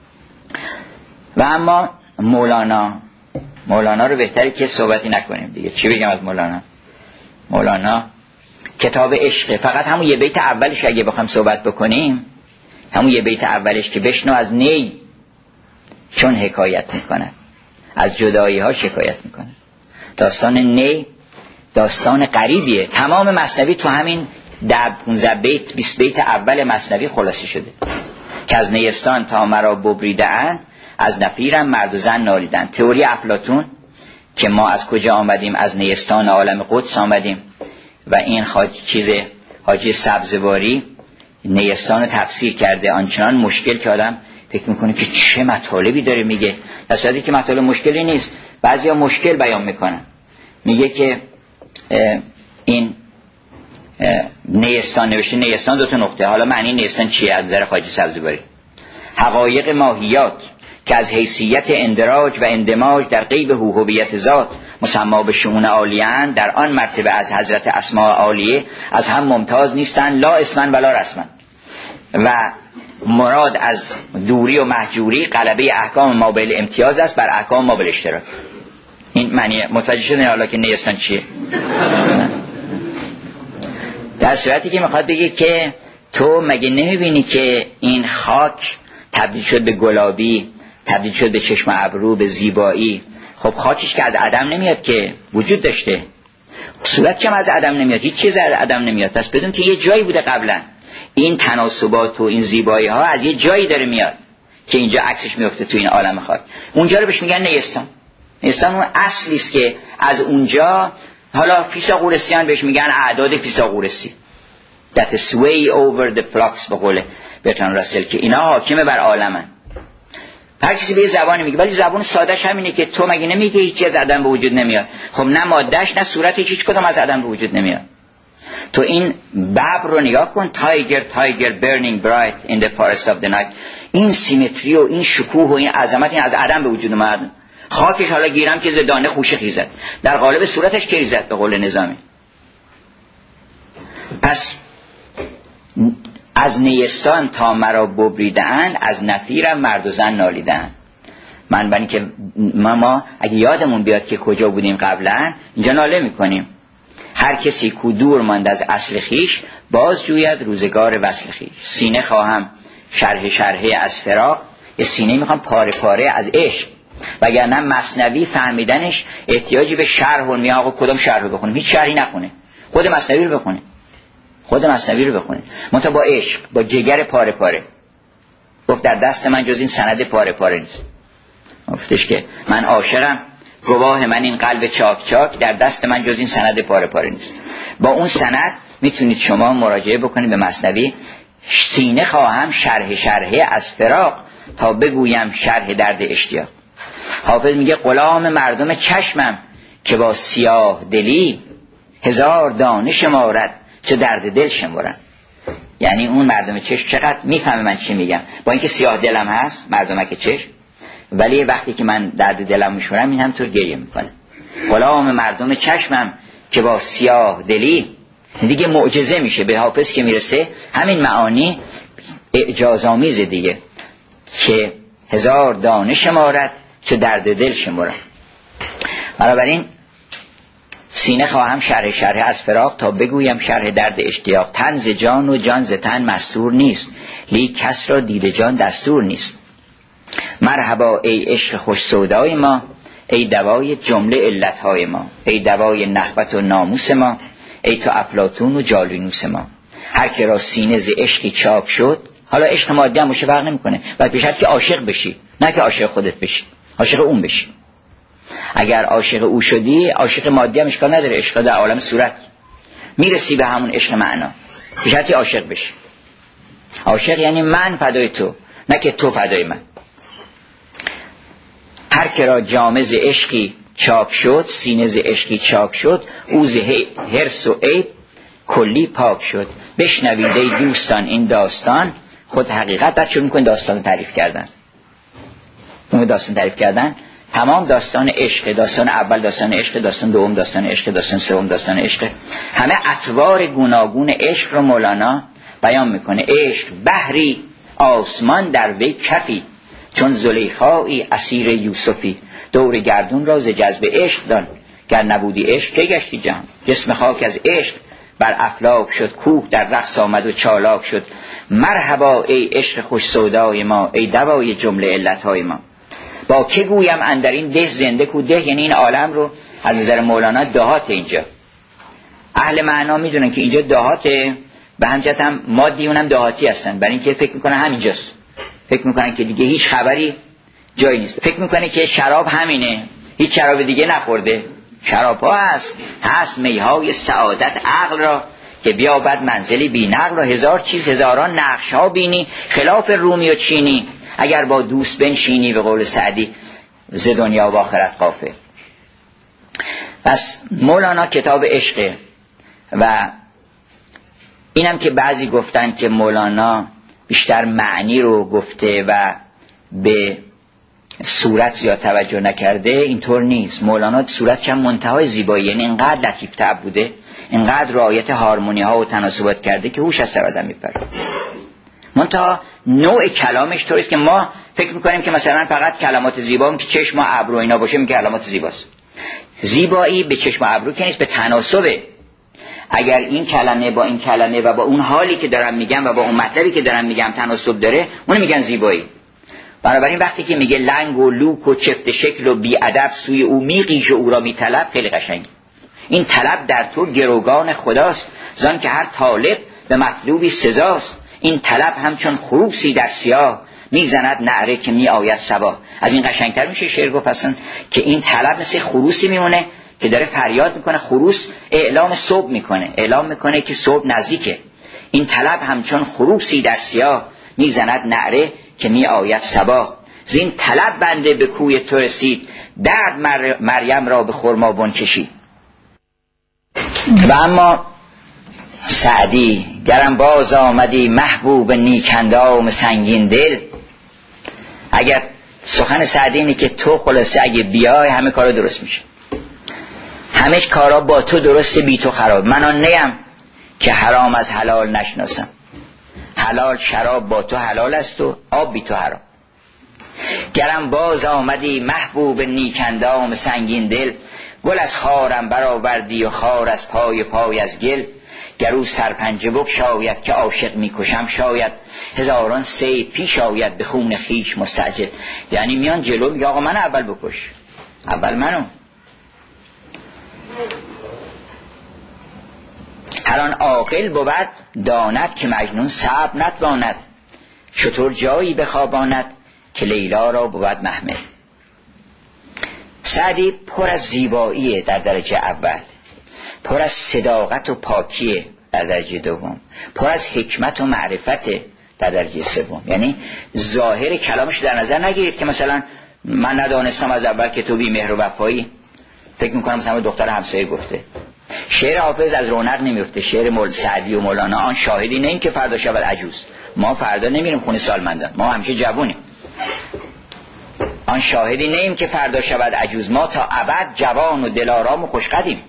و اما مولانا مولانا رو بهتره که صحبتی نکنیم دیگه. چی بگم از مولانا؟ مولانا کتاب عشق، فقط همون یه بیت اولش اگه بخوام صحبت بکنیم، همون یه بیت اولش که بشنو از نی چون حکایت میکنه، از جدایی ها شکایت میکنه. داستان نی داستان غریبیه. تمام مثنوی تو همین ده پانزده بیت بیست بیت اول مثنوی خلاصه شده که از نیستان تا مرا ببریده اند، از نفیرم مرد و زن نالیدن. تئوری افلاطون که ما از کجا آمدیم، از نیستان عالم قدس آمدیم، و این حاج چیز حاجی سبزواری نیستان رو تفسیر کرده آنچنان مشکل که آدم فکر میکنه که چه مطالبی داره میگه، در صورتی که مطالب مشکلی نیست. بعضیا مشکل بیان میکنن. میگه که این نیستان نوشته، نیستان دو تا نقطه. حالا معنی نیستان چیه از نظر حاجی سبزواری؟ حقایق ماهیات که از حیثیت اندراج و اندماج در غیب هویت ذات مسما به شؤون عالیه، در آن مرتبه از حضرت اسماء عالیه از هم ممتاز نیستند، لا اسمن ولا رسمن. و مراد از دوری و محجوری غلبه احکام ما بل امتیاز است بر احکام ما بل اشتراک. این معنی متوجه شدن حالا که نیستان چیه؟ در صورتی که میخواد بگه که تو مگه نمیبینی که این خاک تبدیل شد به گلابی، تبدیل شد به چشم ابرو، به زیبایی. خب خاکش که از عدم نمیاد، که وجود داشته. صورت چم از عدم نمیاد، هیچ چیز از عدم نمیاد. پس بدون که یه جایی بوده قبلا. این تناسبات و این زیبایی ها از یه جایی داره میاد که اینجا عکسش میفته تو این عالم خاک. اونجا رو بهش میگن نیستان. نیستان اون اصلی است که از اونجا، حالا فیثاغورسیان بهش میگن اعداد فیثاغورسی، that sway over the flux به قول برتراند راسل، که اینا حاکمه بر عالمن. هر کسی به زبانی میگه، ولی زبان سادهش همینه که تو مگه نمیگه هیچ چیز از عدم به وجود نمیاد؟ خب نه مادهش نه صورتش هیچ کدوم از عدم به وجود نمیاد. تو این ببر رو نگاه کن، تایگر تایگر burning bright in the forest of the night. این سیمتری و این شکوه و این عظمت این از عدم به وجود اومد. خاکش حالا گیرم که زدانه خوشه خیزد، در قالب صورتش که ریزد به قول نظامی. پس از نیستان تا مرا ببریدند، از نفیرم مرد و زن نالیدند. من بنی که ما, ما اگه یادمون بیاد که کجا بودیم قبلا، اینجا ناله میکنیم هر کسی کو دور ماند از اصل خیش، باز جوید روزگار وصل خیش. سینه خواهم شرح شرحه از فراق، سینه میخوام پاره پاره از عشق، وگرنه مثنوی فهمیدنش احتیاجی به شرح و میگه آقا کدوم شرح رو بخونیم؟ هیچ شرحی نخونه، خود مثنوی رو بخونه، خود مثنوی رو بخونه. منتها با عشق، با جگر پاره پاره. گفت در دست من جز این سند پاره پاره نیست. گفتش که من عاشقم، گواه من این قلب چاک چاک، در دست من جز این سند پاره پاره نیست. با اون سند میتونید شما مراجعه بکنید به مثنوی. سینه خواهم شرح شرحه از فراق، تا بگویم شرح درد اشتیاق. حافظ میگه غلام مردم چشمم، که با سیاه دلی هزار دانه شمارد، چه درد دل شمارن. یعنی اون مردم چشم چقدر میفهمه من چی میگم، با اینکه سیاه دلم هست مردمک چشم، ولی وقتی که من درد دلم میشورم این همطور گریه میکنه. غلام مردم چشمم که با سیاه دلی، دیگه معجزه میشه به حافظ که میرسه. همین معانی اعجازآمیز دیگه، که هزار دانه شمارد چه درد دل شمارد. بنابراین سینه خواهم شرح شرح از فراق تا بگویم شرح درد اشتیاق. تن ز جان و جان ز تن مستور نیست، لیک کس را دید جان دستور نیست. مرحبا ای عشق خوش سودای ما، ای دوای جمله علتهای ما، ای دوای نخوت و ناموس ما، ای تو افلاطون و جالینوس ما. هر که را سینه ز عشقی چاک شد، حالا عشق مادی هم باشه فرق نمیکنه، باید بشد که عاشق بشی، نه که عاشق خودت بشی، عاشق اون بشی. اگر عاشق او شدی، عاشق مادی هم اشکال نداره، عشق در عالم صورت میرسی به همون عشق معنا، بشد که عاشق بشی. عاشق یعنی من فدای تو، نه که تو فدای من. هر که را جامه ز عشقی چاک شد، سینه ز عشقی چاک شد، او ز حرص و عیب کلی پاک شد. بشنوید ای دوستان این داستان، خود حقیقت بعد شروع می‌کنه داستان تعریف کردن. اون داستان تعریف کردن تمام داستان عشق، داستان اول داستان عشق، داستان دوم داستان عشق، داستان سوم داستان عشق. همه اطوار گوناگون عشق رو مولانا بیان میکنه. عشق بحری آسمان در وی کفی، چون زلیخایی اسیر یوسفی. دور گردون را ز جذب عشق دان، گر نبودی عشق کی گشتی جهان. جسم خاک از عشق بر افلاک شد، کوه در رقص آمد و چالاک شد. مرحبا ای عشق خوش سودای ما، ای دوای جمله علتهای ما. با که گویم اندر این ده زنده کو، ده یعنی این عالم رو از نظر مولانا دهات. اینجا اهل معنا میدونن که اینجا دهاته، به همجهت هم مادی اونم دهاتی هستن، برای اینکه فکر میکنن همینجاست، فکر میکنن که دیگه هیچ خبری جایی نیست، فکر میکنه که شراب همینه، هیچ شراب دیگه نخورده. شراب ها هست، هست میهای سعادت عقل را، که بیابد منزلی بی نقل را. هزار چیز هزاران نقش ها بینی، خلاف رومی و چینی. اگر با دوست بنشینی، به قول سعدی، ز دنیا و آخرت غافل. پس مولانا کتاب عشقه. و اینم که بعضی گفتن که مولانا بیشتر معنی رو گفته و به صورت زیاد توجه نکرده، اینطور نیست. مولانا صورت چند منتهای زیبایی، یعنی اینقدر لطیف طبع بوده، اینقدر رعایت هارمونی ها و تناسبات کرده که هوش از سر آدم میپره. منتها نوع کلامش طوریست که ما فکر میکنیم که مثلا فقط کلمات زیبا که چشم و ابرو اینا باشه میگه کلمات زیباست. زیبایی به چشم و ابرو که نیست، به تناسبه. اگر این کلمه با این کلمه و با اون حالی که دارم میگم و با اون مطلبی که دارم میگم تناسب داره، اون میگن زیبایی. بنابراین وقتی که میگه لنگ و لوک و چفت شکل و بی ادب سوی او میقیژ و او را میطلب، خیلی قشنگ. این طلب در تو گروگان خداست، زان که هر طالب به مطلوبی سزاست. این طلب همچون خروسی در سیاه، میزند نعره که می آید صبا. از این قشنگتر میشه شعر گفت اصلا که این طلب مثل خروسی میمونه که داره فریاد میکنه. خروس اعلام صبح میکنه، اعلام میکنه که صبح نزدیکه. این طلب همچون خروسی در سیاه، میزند نعره که می آید صبا. زین طلب بنده به کوی تو رسید، درد مر... مریم را به خرمابون کشید. و اما سعدی گرم باز آمدی محبوب نیکندام سنگین دل. اگر سخن سعدی اینه که تو خلاصه اگه بیای همه کارا درست میشه، همه کارا با تو درسته، بی تو خراب. من آن نیم که حرام از حلال نشناسم، حلال شراب با تو حلال است و آب بی تو حرام. گرم باز آمدی محبوب نیکندام سنگین دل، گل از خارم برآوردی و خار از پای پای از گل. گرو سرپنجه بگشاید که عاشق میکشم شاید، هزاران سیل پیش آید به خون خیش مستعجل. یعنی میان جلو میگه آقا من اول بکش، اول منو. هر آن عاقل بود داند که مجنون صبر نتواند، شتر جایی بخواباند که لیلا را بود محمل. سعدی پر از زیباییه در درجه اول، پر از صداقت و پاکیه در درجه دوم، پر از حکمت و معرفت در درجه سوم. یعنی ظاهر کلامش در نظر نگیرید که مثلا من ندانستم از اول که تو بی مهر و وفایی، فکر میکنم مثلا دختر همسایه گفته. شعر حافظ از رونق نمیفته، شعر مول سعدی و مولانا آن شاهدی نه این که فردا شود عجوز. ما فردا نمیریم خونه سالمندان، ما همیشه جوونیم. آن شاهدی نه این که فردا شود عجوز، ما تا ابد جوان و دلارام و خوشقدیم.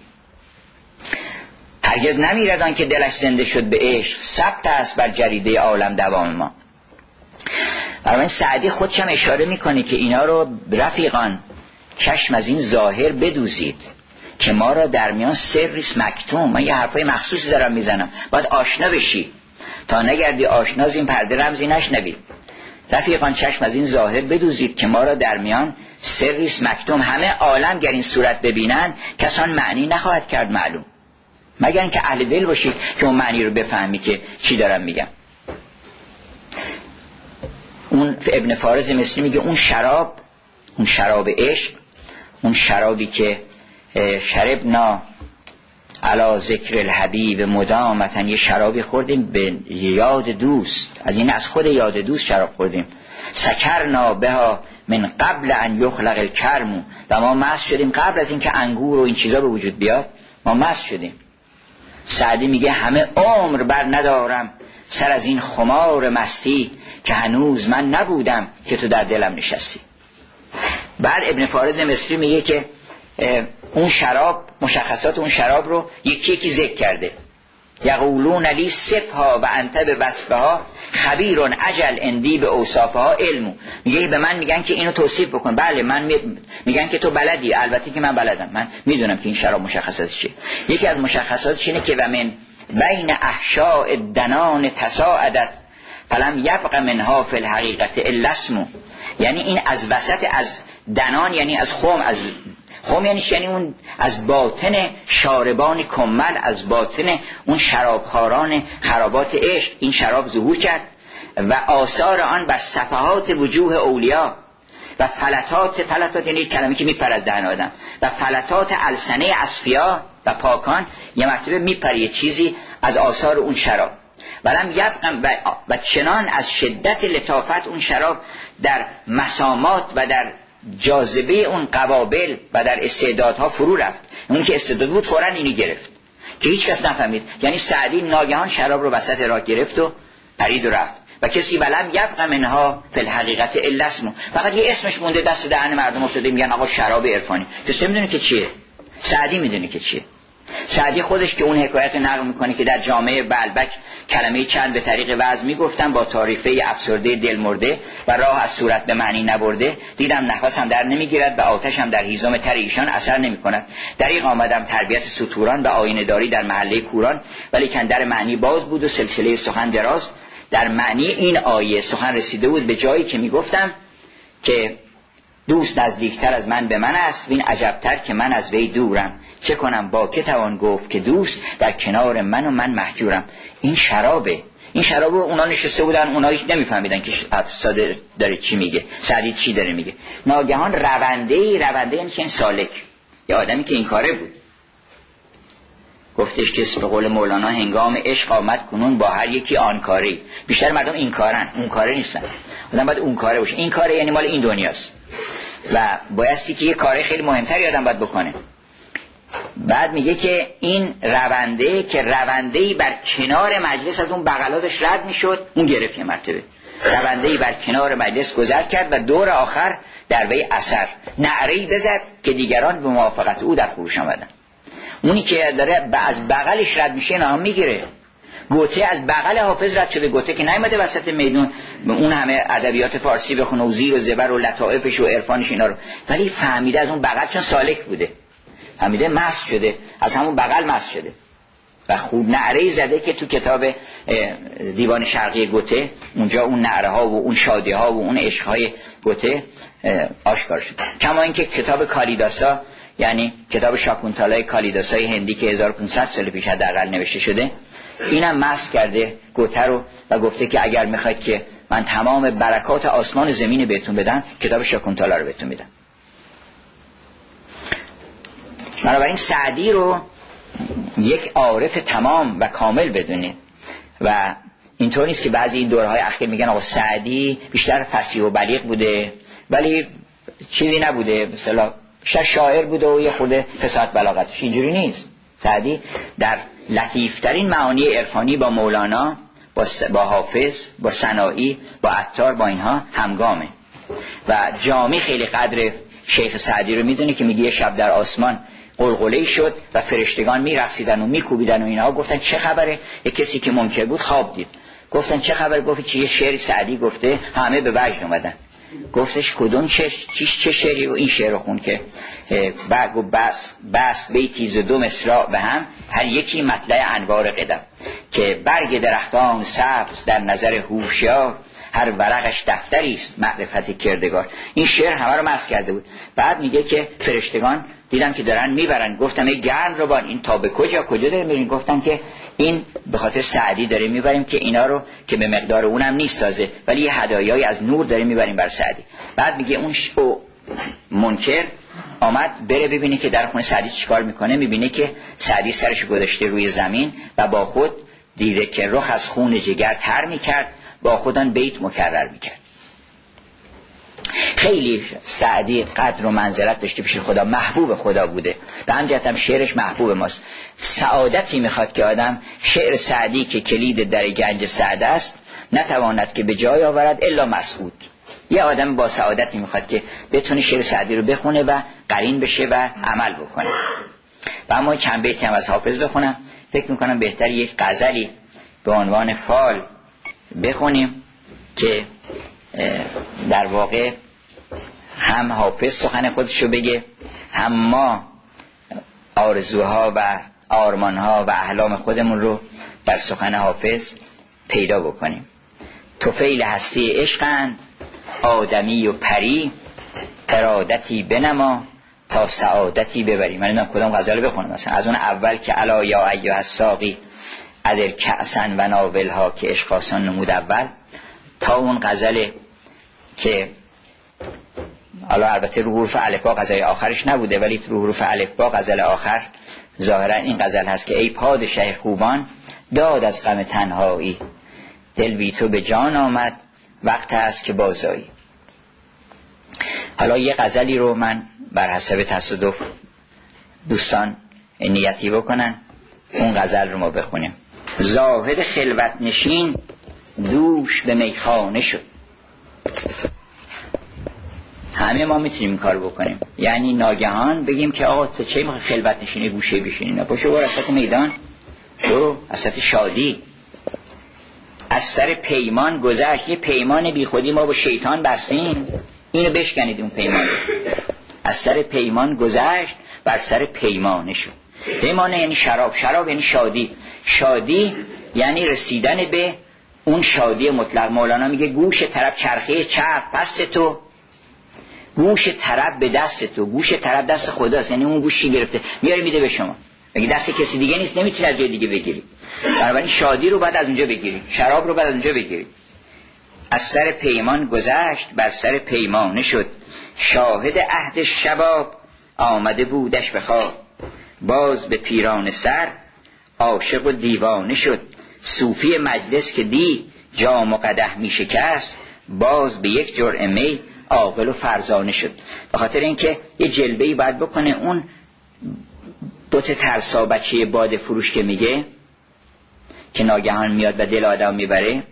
هرگز نمیرد آن که دلش زنده شد به عشق، ثبت است بر جریده عالم دوام ما. برای سعدی خودش هم اشاره میکنه که اینا رو رفیقان چشم از این ظاهر بدوزید که ما را در میان سریست مکتوم. من یه حرفای مخصوصی دارم میزنم، باید آشنا بشی، تا نگردی آشنا از این پرده رمزی نشنوید. رفیقان چشم از این ظاهر بدوزید که ما را در میان سریست مکتوم. همه عالم گر این صورت ببینن کسان معنی نخواهد کرد معلوم، مگر اینکه اهل دل باشید که اون معنی رو بفهمی که چی دارم میگم. اون ابن فارز مصری میگه اون شراب، اون شراب عشق، اون شرابی که شربنا علی ذکر الحبیب مدامتن، یه شرابی خوردیم به یاد دوست، از این از خود یاد دوست شراب خوردیم. سکرنا بها من قبل ان یخلق الکرم، و ما مست شدیم قبل از اینکه انگور و این چیزا به وجود بیاد ما مست شدیم. سعدی میگه همه عمر بر ندارم سر از این خمار مستی، که هنوز من نبودم که تو در دلم نشستی. بعد ابن فارز مصری میگه که اون شراب، مشخصات اون شراب رو یکی یکی ذکر کرده. یقولون لی صفها و انت به وصفها خبیر عجل اندی به اوصافها علم. میگه به من میگن که اینو توصیف بکن، بله من می... میگن که تو بلدی، البته که من بلدم، من میدونم که این شراب مشخصاتش چیه. یکی از مشخصاتش اینه که و من بین احشاء الدنان تصاعدت فلم یبق منها فی الحقیقت الا اسم. یعنی این از وسط از دنان، یعنی از خم، از خم یعنی یعنی اون از باطن شاربان کمل، از باطن اون شرابخواران خرابات عشق این شراب ظهور کرد و آثار آن بر صفحات وجوه اولیا و فلتات، فلتات یعنی کلمه که میپره از دهن آدم، و فلتات السنه اصفیا و پاکان، یه مرتبه میپره یه چیزی از آثار اون شراب. ولم یبقم و چنان از شدت لطافت اون شراب در مسامات و در جاذبه اون قوابل و در استعدادها فرو رفت. اون که استعداد بود فوراً اینی گرفت که هیچ کس نفهمید. یعنی سعدی ناگهان شراب رو وسط راه گرفت و پرید و رفت و کسی ولم یبق منها فی الحقیقت الا اسم. فقط یه اسمش مونده دست دهن مردم افتاده، میگن آقا شراب عرفانی. کسی نمیدونه که چیه، سعدی میدونه که چیه. سعدی خودش که اون حکایت نقل میکنه که در جامعه بلبک کلمه چند به طریق وعظ میگفتن با تعریفه افسرده دل مرده و راه از صورت به معنی نبرده، دیدم نفسم در نمیگیرد و آتشم در هیزم تر ایشان اثر نمیکند. دریغ آمدم تربیت ستوران و آینه داری در محله کوران، ولی کن در معنی باز بود و سلسله سخن دراز. در معنی این آیه سخن رسیده بود به جایی که میگفتم که دوست نزدیکتر از من به من است، وین عجبتر که من از وی دورم. چه کنم با که توان گفت که دوست در کنار من و من محجورم. این شرابه، این شرابه. اونا نشسته بودن، اونا هیچ نمیفهمیدن که افساده داره چی میگه، سعدی چی داره میگه. ناگهان رونده رونده یعنی چه سالک، یه آدمی که این کاره بود. گفتش که به قول مولانا هنگام عشق آمد کنون با هر یکی آن کاری. بیشتر مردم این کارن، اون کاره نیستن. آدم باید اون کاره باشه. این کاره یعنی مال این دنیاست و بایستی که یه کاره خیلی مهمتری آدم باید بکنه. بعد میگه که این رونده که روندهی بر کنار مجلس از اون بغلاتش رد میشد، اون گرفت یه مرتبه. روندهی بر کنار مجلس گذر کرد و دور آخر در وی اثر نعره‌ای بزد که دیگران به موافقت او در خروش آمدن. اونی که داره از بغلش رد میشه نه هم میگیره. گوته از بغل حافظ رد شده، گوته که نیامده وسط میدون اون همه ادبیات فارسی بخونه و زیر و زبر و لطائفش و عرفانش اینا رو، ولی فهمیده از اون بغل، چون سالک بوده، فهمیده مست شده، از همون بغل مست شده و خوب نعره‌ای زده که تو کتاب دیوان شرقی گوته اونجا اون نعره ها و اون شادی ها و اون عشق های گوته آشکار شده. کما اینکه کتاب کالیداسا، یعنی کتاب شاکونتالای کالیداسای هندی که هزار و پانصد سال پیش حداقل نوشته شده، اینم مست کرده گوته رو و گفته که اگر میخواید که من تمام برکات آسمان و زمین بهتون بدم، کتاب شاکونتالا رو بهتون میدم. بنابراین سعدی رو یک عارف تمام و کامل بدونید و اینطور نیست که بعضی این دورهای اخیر میگن آقا سعدی بیشتر فصیح و بلیغ بوده ولی چیزی نبوده، مثلا بیشتر شاعر بوده و یه خود فصاحت بلاغتش. اینجوری نیست. سعدی در لطیفترین معانی عرفانی با مولانا، با, س... با حافظ، با سنایی، با عطار، با اینها همگامه و جامی خیلی قدر شیخ سعدی رو میدونه که میگه شب در آسمان قلقله شد و فرشتگان میرقصیدن و میکوبیدن و اینها. گفتن چه خبره؟ یک کسی که منکر بود خواب دید. گفتن چه خبر؟ گفت چه یه شعر سعدی گفته. همه به وجد اومدن. گفتش کدوم چه چیش چه شعری؟ و این شعر رو خون که برگ و بس بس بیتی ز دو مصرع به هم، هر یکی مطلع انوار قدم. که برگ درختان سبز در نظر هوشیار، هر ورقش دفتری است معرفت کردگار. این شعر همه رو مست کرده بود. بعد میگه که فرشتگان دیدم که دارن میبرن، گفتم ای گرم روبان این تا به کجا کجا داره میرین؟ گفتن که این به خاطر سعدی داره میبریم که اینا رو که به مقدار اونم نیست تازه، ولی یه هدایایی از نور داره میبریم بر سعدی. بعد میگه اون شو منکر آمد بره ببینه که در خونه سعدی چیکار میکنه. میبینه که سعدی سرش گذاشته روی زمین و با خود دیده که رخ از خون جگر تر میکرد، با خودان بیت مکرر میکرد. خیلی سعدی قدر و منزلت داشته پیش خدا، محبوب خدا بوده، به همین جهت هم شعرش محبوب ماست. سعادتی میخواد که آدم شعر سعدی که کلید در گنج سعد است نتواند که به جای آورد الا مسعود. یه آدم با سعادتی میخواد که بتونه شعر سعدی رو بخونه و قرین بشه و عمل بکنه. و اما چند بیتی هم از حافظ بخونم. فکر میکنم بهتر یک غزلی به عنوان فال بخونیم که در واقع هم حافظ سخن خودشو بگه، هم ما آرزوها و آرمانها و احلام خودمون رو در سخن حافظ پیدا بکنیم. طفیل هستی عشقند آدمی و پری، ارادتی بنما تا سعادتی ببری. من نمیدونم کدام غزل بخونم، مثلا از اون اول که الا یا ایها الساقی ادر کأسن و ناولها که عشق آسان نمود اول، تا اون غزل که حالا البته رو حروف الف با غزل آخرش نبوده، ولی رو حروف الف با غزل آخر ظاهرا این غزل هست که ای پادشه خوبان داد از غم تنهایی، دل بی تو به جان آمد وقت است که بازایی. حالا یه غزلی رو من بر حسب تصادف دوستان نیتی بکنن، اون غزل رو ما بخونیم. زاهد خلوت نشین دوش به میخانه شد. همه ما میتونیم این کار بکنیم، یعنی ناگهان بگیم که آقا تو چه میخوای خلوت نشینی گوشه بشینی؟ نه، پاشو برو وسط میدان، برو وسط شادی. از سر پیمان گذشت، یه پیمان بی خودی ما با شیطان بستیم، اینو بشکنید اون پیمان. از سر پیمان گذشت بر سر پیمانه شد. پیمانه یعنی شراب، شراب یعنی شادی، شادی یعنی رسیدن به اون شادی مطلق. مولانا میگه گوش طرب چرخه چپ پست تو، گوش طرب به دست تو. گوش طرب دست خداست، یعنی اون گوشی گرفته میاره میده به شما، اگه دست کسی دیگه نیست نمیتونی از جای دیگه بگیری. بنابراین شادی رو بعد از اونجا بگیری، شراب رو بعد از اونجا بگیری. از سر پیمان گذشت بر سر پیمانه شد، شاهد عهد شباب آمده بودش به خواب، باز به پیران سر عاشق و دیوانه شد. صوفی مجلس که دی جام و قدح می شکست، باز به یک جرعه می عاقل و فرزانه شد. به خاطر اینکه یه جلوه‌ای باید بکنه اون بت ترسا بچه باده فروش که میگه که ناگهان میاد و دل آدم میبره.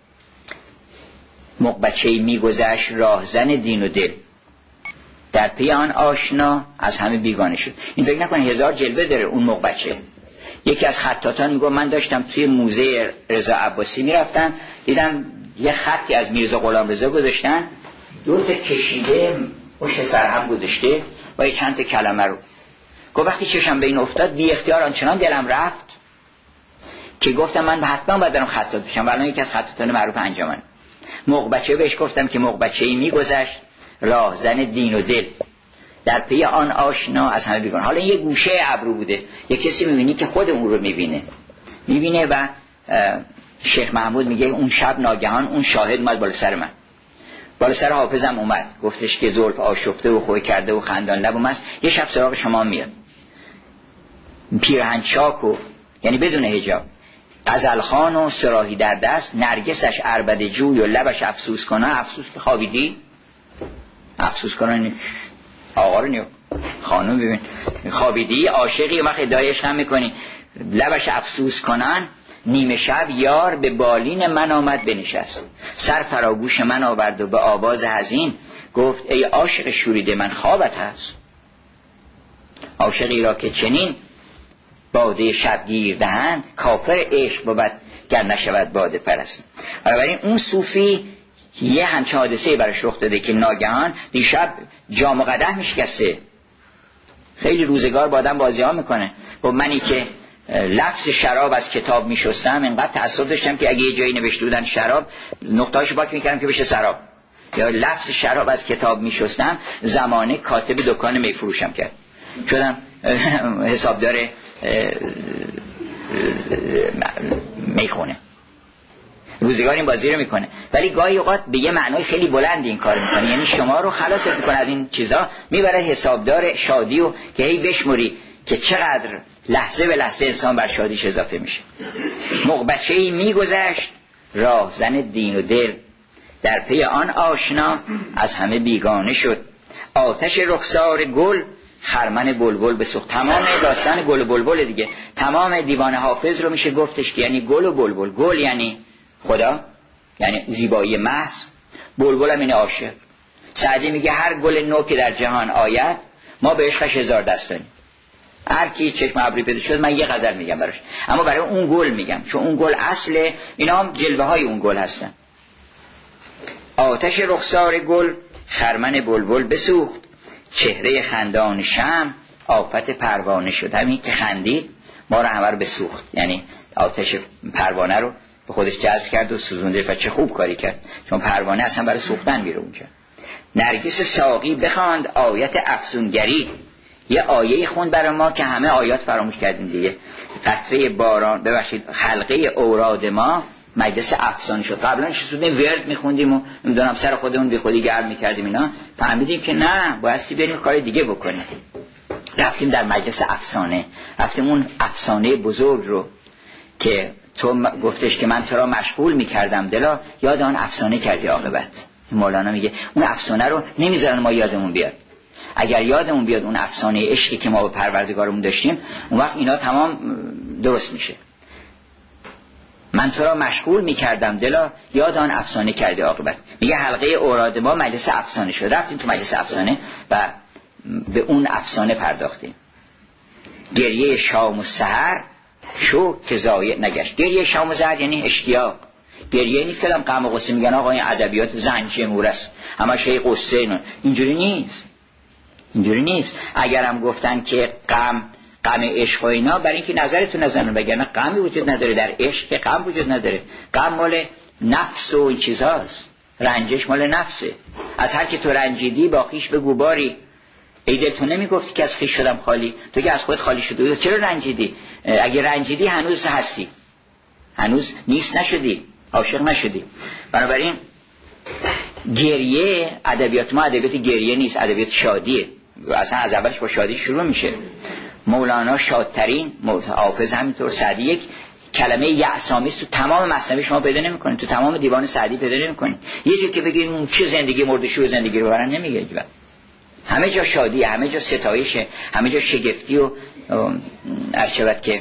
مق بچه‌ای میگذشت راهزن دین و دل، در پی آن آشنا از همه بیگانه شد. این فکر نکنه هزار جلوه داره اون مق بچه. یکی از خطاطان میگه من داشتم توی موزه رضا عباسی میرفتم، دیدم یه خطی از میرزا غلام رضا گذاشتن، دو تا کشیده پشت سر هم گذاشته و یه چند تا کلمه رو. گفت وقتی چشم به این افتاد بی اختیار آنچنان دلم رفت که گفتم من حتما باید برم خطاط بشم، ولی یکی از خطاطان معروف انجمن. مق بچه بهش گفتم که مق بچه‌ای میگذشت راهزن دین و دل، در پی آن آشنا از همه بیگانه. حالا یه گوشه ابرو بوده، یه کسی میبینی که خود اون رو میبینه میبینه و شیخ محمود میگه اون شب ناگهان اون شاهد اومد بالا سر من، بالا سر حافظم اومد، گفتش که زلف آشفته و خوی کرده و خندان لب و مست یه شب سراغ شما میاد، پیرهن چاک و یعنی بدون حجاب، غزلخوان و سراحی در دست، نرگسش عربده جوی و لبش افسوس کنه. افسوس که خوابیدی، افسوس کنه آقا رو نیو خانم ببین خوابیدی عاشقی وقت ادعایش هم میکنی، لبش افسوس کنن. نیمه شب یار به بالین من آمد بنشست، سر فراگوش من آورد و به آواز حزین گفت ای عاشق شوریده من خوابت هست. عاشقی را که چنین باده شبگیر دهند، کافر عشق بود گر نشود باده پرست. بنابراین اون صوفی یه همچین حادثه براش رخ داده که ناگهان دیشب جام و قدح میشکسته. خیلی روزگار با آدم بازی ها میکنه. گفت منی که لفظ شراب از کتاب میشستم اینقدر تعصب داشتم که اگه یه جایی نوشته بودن شراب نقطه‌هاشو پاک میکردم که بشه سراب. یا لفظ شراب از کتاب میشستم زمانه کاتب دکان میفروشم کرد، شدم حسابدار میخونه. روزگار این بازی رو میکنه، ولی گاهی اوقات به یه معنای خیلی بلند این کار میکنه، یعنی شما رو خلاص میکنه از این چیزا، میبره حسابدار شادی و که هی بشموری که چقدر لحظه به لحظه انسان بر شادیش اضافه میشه. مغبچه‌ای میگذشت راهزن دین و دل، در پی آن آشنا از همه بیگانه شد. آتش رخسار گل خرمن بلبل بسوخت. تمام داستان گل و بلبل دیگه، تمام دیوان حافظ رو میشه گفتش که یعنی گل و بلبل. گل یعنی خدا، یعنی زیبایی محض. بلبل هم این عاشق. سعدی میگه هر گل نو که در جهان آید ما به عشقش هزار دست داریم. هر کی چشم ابری پیدا شد من یه غزل میگم براش، اما برای اون گل میگم چون اون گل اصله، اینا هم جلوه های اون گل هستن. آتش رخسار گل خرمن بلبل بسوخت، چهره خندان شمع آفت پروانه شد. همین که خندید ما رو همه رو بسوخت، یعنی آتش پروانه رو به خودش جذب کرد و سوزونده و چه خوب کاری کرد، چون پروانه اصلا برای سوختن میره اونجا. نرگس ساقی بخواند آیت افسونگری، یه آیه خوند برای ما که همه آیات فراموش کردیم دیگه. قطره باران، ببخشید حلقه اوراد ما مجلس افسانه شد. قبلا شسودیم ورد میخوندیم و نمیدونم سر خودمون بی خودی گرم میکردیم اینا، فهمیدیم که نه، بایستی بریم کار دیگه بکنیم. رفتیم در مجلس افسانه، رفتیم اون افسانه بزرگ رو که تو گفتش که من تو را مشغول میکردم دلا، یاد آن افسانه کردی عاقبت. مولانا میگه اون افسانه رو نمیذارن ما یادمون بیاد. اگر یادمون بیاد اون افسانه عشقی که ما به پروردگارمون داشتیم، اون وقت اینا تمام درست میشه. من تو را مشغول میکردم دلا، یاد آن افسانه کردی عاقبت. میگه حلقه اوراد ما مجلس افسانه شد. رفتیم تو مجلس افسانه و به اون افسانه پرداختیم. گریه شام و سحر شو که ضایع نگشت. گریه شام و سحر یعنی اشتیاق. گریه نیست که غم و غصه میگن آقا این ادبیات زنجمور است همش هی قصه اینا. اینجوری نیست، اینجوری نیست. اگرم گفتن که غم غم عشق و اینا، برای اینکه نظرتون نزنن، بگن غمی وجود نداره در عشق، که غم وجود نداره. غم مال نفس و این چیزاست، رنجش مال نفسه. از هر که تو رنجیدی با خویش بگو باری، ای دل تو نمیگفتی که از خویش شدم خالی؟ تو که از خود خالی شدی چرا رنجیدی؟ اگه رنجیدی هنوز هستی، هنوز نیست نشدی، عاشق نشدی. بنابراین گریه، ادبیات ما ادبیات گریه نیست، ادبیات شادیه. اصلا از اولش با شادی شروع میشه. مولانا شادترین، حافظ همینطور، سعدی. یک کلمه یأس‌آمیز تو تمام مثنوی شما پیدا نمی‌کنید، تو تمام دیوان سعدی پیدا نمی‌کنید. یه جور که بگید اون چه زندگی مردشو زندگی رو برن نمیگه. جواب همه جا شادی، همه جا ستایشه، همه جا شگفتی و ارشبت که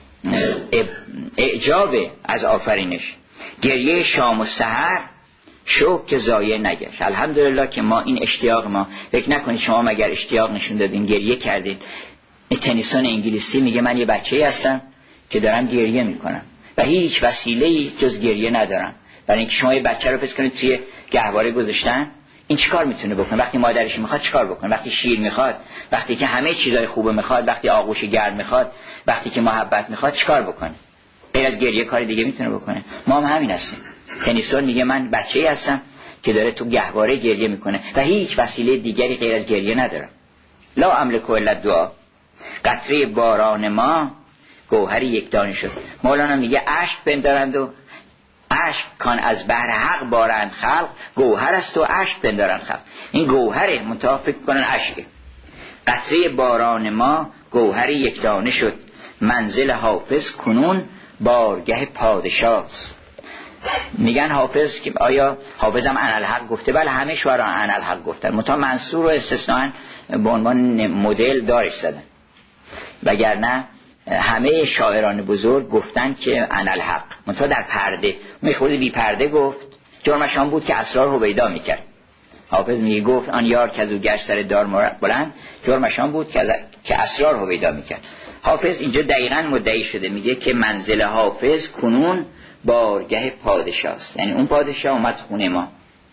اعجاب از آفرینش. گریه شام و سحر شو که ضایع نگشت. الحمدلله که ما این اشتیاق، ما فکر نکنید شما مگر اشتیاق نشون دادین گریه کردین. تنیسون انگلیسی میگه من یه بچه‌ای هستم که دارم گریه میکنم و هیچ وسیله‌ای جز گریه ندارم. برای اینکه شما یه بچه رو پس کنید توی گهواره گذاشتن، این چیکار میتونه بکنه؟ وقتی مادرش میخواد چیکار بکنه؟ وقتی شیر میخواد، وقتی که همه چیزای خوبه میخواد، وقتی آغوش گرم میخواد، وقتی که محبت میخواد، چیکار بکنه؟ غیر از گریه کار دیگه میتونه بکنه؟ ما هم همین هستیم. تنیسون میگه من بچه‌ای هستم که داره تو گهواره گریه میکنه و هیچ وسیله دیگری غیر از گریه ندارم. لا املک الا دعا. قطره باران ما گوهری یک دانه شد. مولانا میگه اشک بندارند و اشک کان از بحر حق بارند خلق، گوهر است و اشک بندارند خلق. این گوهره، منتها فکر کنن اشکه. قطره باران ما گوهری یک دانه شد، منزل حافظ کنون بارگه پادشاست. میگن حافظ که آیا حافظ هم انالحق گفته؟ بله همه شعرا انالحق گفتن، منتها منصور و استثناء به عنوان مدل دارش زدن، وگرنه همه شاعران بزرگ گفتن که انالحق، منتها در پرده. میخوردی بی پرده گفت. جرمش آن بود که اسرار رو پیدا میکرد. حافظ میگه گفت آن یار که از او گشت سر دار بلند، جرمش آن بود که, از... که اسرار رو پیدا میکرد. حافظ اینجا دقیقاً مدعی شده، میگه که منزل حافظ کنون بارگه پادشاست، یعنی اون پادشاه اومد خونه ما.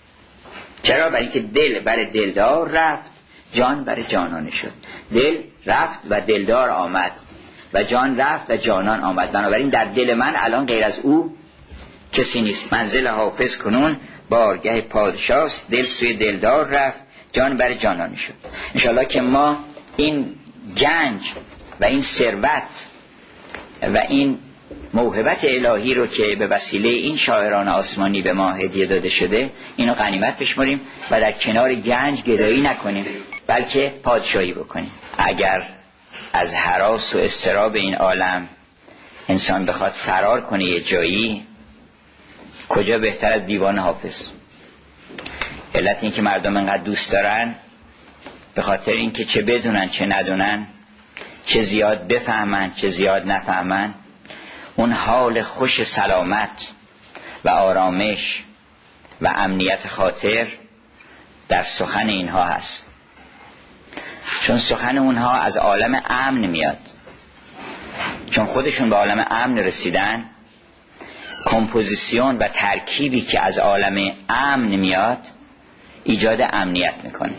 چرا؟ برای که دل برای دلدار رفت، جان برای جانانه شد. دل رفت و دلدار آمد و جان رفت و جانان آمد. بنابراین در دل من الان غیر از او کسی نیست. منزل حافظ کنون بارگه پادشاست، دل سوی دلدار رفت، جان برای جانانه شد. انشاءالله که ما این گنج و این ثروت و این موهبت الهی رو که به وسیله این شاعران آسمانی به ما هدیه داده شده، اینو غنیمت بشمریم و در کنار گنج گدایی نکنیم، بلکه پادشاهی بکنیم. اگر از هراس و اضطراب این عالم انسان بخواد فرار کنه یه جایی، کجا بهتر از دیوان حافظ؟ علت این که مردم انقدر دوست دارن به خاطر این که چه بدونن چه ندونن، چه زیاد بفهمن چه زیاد نفهمن، اون حال خوش سلامت و آرامش و امنیت خاطر در سخن اینها هست. چون سخن اونها از عالم امن میاد، چون خودشون به عالم امن رسیدن. کمپوزیسیون و ترکیبی که از عالم امن میاد ایجاد امنیت میکنه.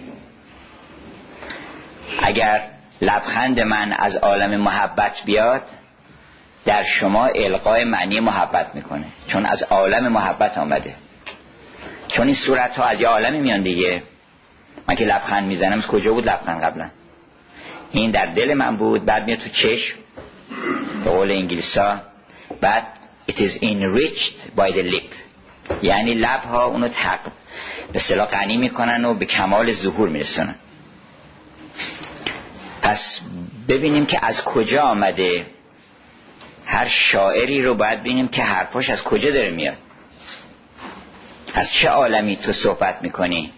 اگر لبخند من از عالم محبت بیاد، در شما القای معنی محبت میکنه، چون از عالم محبت آمده. چون این صورت ها از یه عالمی میان دیگه. من که لبخند میزنم، کجا بود لبخند قبلا؟ این در دل من بود، بعد میاد تو چشم، به قول انگلیسا، بعد it is enriched by the lip، یعنی لب ها اونو تق به اصطلاح غنی میکنن و به کمال ظهور میرسونن. پس ببینیم که از کجا آمده. هر شاعری رو باید ببینیم که حرفاش از کجا داره میاد، از چه عالمی تو صحبت میکنی.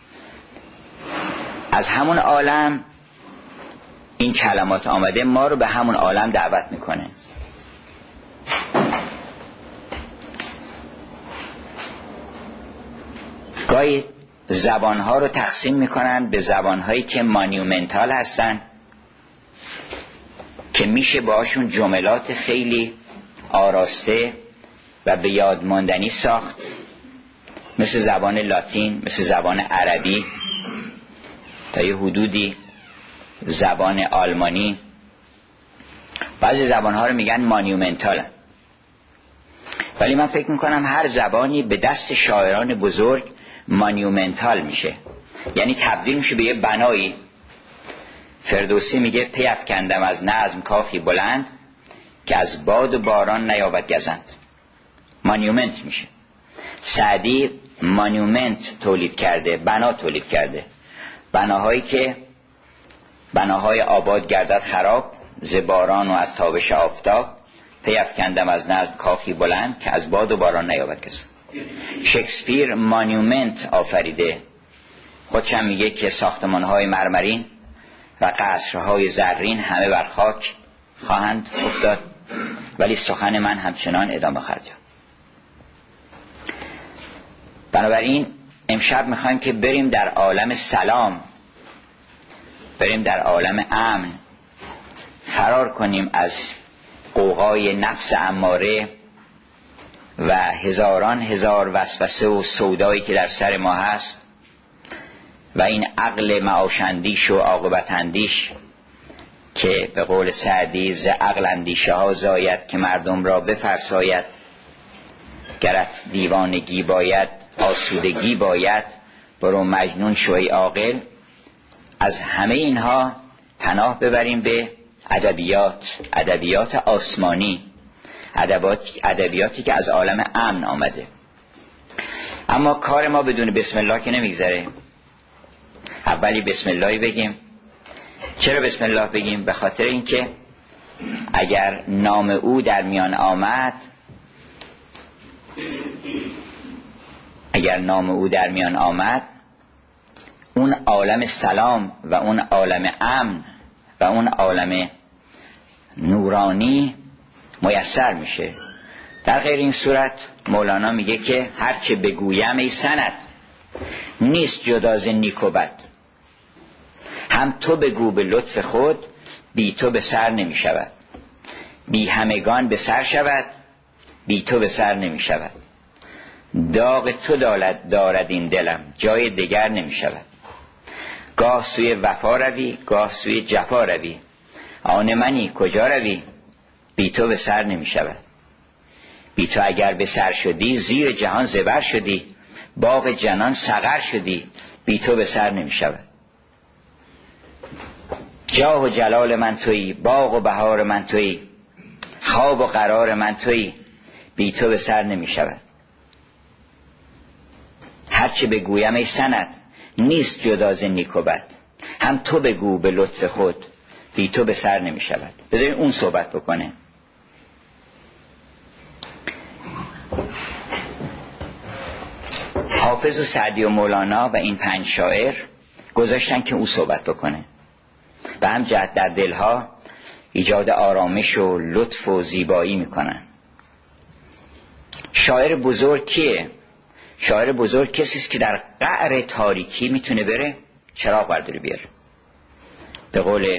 از همون عالم این کلمات آمده، ما رو به همون عالم دعوت میکنه. گاهی زبانها رو تقسیم میکنن به زبانهایی که مانیومنتال هستن، که میشه باهاشون جملات خیلی آراسته و به یاد ماندنی ساخت، مثل زبان لاتین، مثل زبان عربی، تا یه حدودی زبان آلمانی. بعضی زبانها رو میگن مانیومنتال، ولی من فکر میکنم هر زبانی به دست شاعران بزرگ مانیومنتال میشه، یعنی تبدیل میشه به یه بنایی. فردوسی میگه پیفکندم از نظم کاخی بلند، که از باد و باران نیابد گزند. مانیومنت میشه. سعدی مانیومنت تولید کرده، بنا تولید کرده. بناهایی که بناهای آباد گردد خراب، ز باران و از تابش آفتاب، پیفکندم از نظم کاخی بلند، که از باد و باران نیابد گزند. شکسپیر مانیومنت آفریده. خودشم میگه که ساختمانهای مرمرین و قصرهای زرین همه بر خاک خواهند افتاد، ولی سخن من همچنان ادامه خواهد یافت. بنابراین امشب میخوایم که بریم در عالم سلام، بریم در عالم امن، فرار کنیم از قوقای نفس اماره و هزاران هزار وسوسه و سودایی که در سر ما هست، و این عقل معاشندیش و عاقبت اندیش که به قول سعدی ز عقل اندیشه ها زاید، که مردم را بفرساید. گرت دیوانگی باید آسودگی باید، برو مجنون شوی عاقل. از همه اینها پناه ببریم به ادبیات، ادبیات آسمانی، ادبیات ادبیاتی که از عالم امن آمده. اما کار ما بدون بسم الله که نمیگذره. اولی بسم الله بگیم. چرا بسم الله بگیم؟ به خاطر اینکه اگر نام او در میان آمد، اگر نام او در میان آمد، اون عالم سلام و اون عالم امن و اون عالم نورانی میسر میشه. در غیر این صورت مولانا میگه که هرچه بگویم ای سند، نیست جدا ز نیک و بد. هم تو بگو به لطف خود، بی تو به سر نمی شود. بی همگان به سر شود، بی تو به سر نمی شود. داغ تو دارد دارد این دلم، جای دیگر نمی شود. گاه سوی وفا روی، گاه سوی جفا روی، آن منی کجا روی، بی تو به سر نمی شود. بی تو اگر به سر شدی، زیر جهان زبر شدی، باغ جنان سقر شدی، بی تو به سر نمی شود. جاه و جلال من تویی، باغ و بهار من تویی، خواب و قرار من تویی، بی تو به سر نمی شود. هرچه بگویم ای سند، نیست جدا ز نیک و بد، هم تو بگو به لطف خود، بی تو به سر نمی شود. بذارین اون صحبت بکنه. حافظ و سعدی و مولانا و این پنج شاعر گذاشتن که او صحبت بکنه، به هم جهت در دلها ایجاد آرامش و لطف و زیبایی میکنن. شاعر بزرگ کیه؟ شاعر بزرگ کسی است که در قعر تاریکی میتونه بره چراغ برداری بیاره. به قول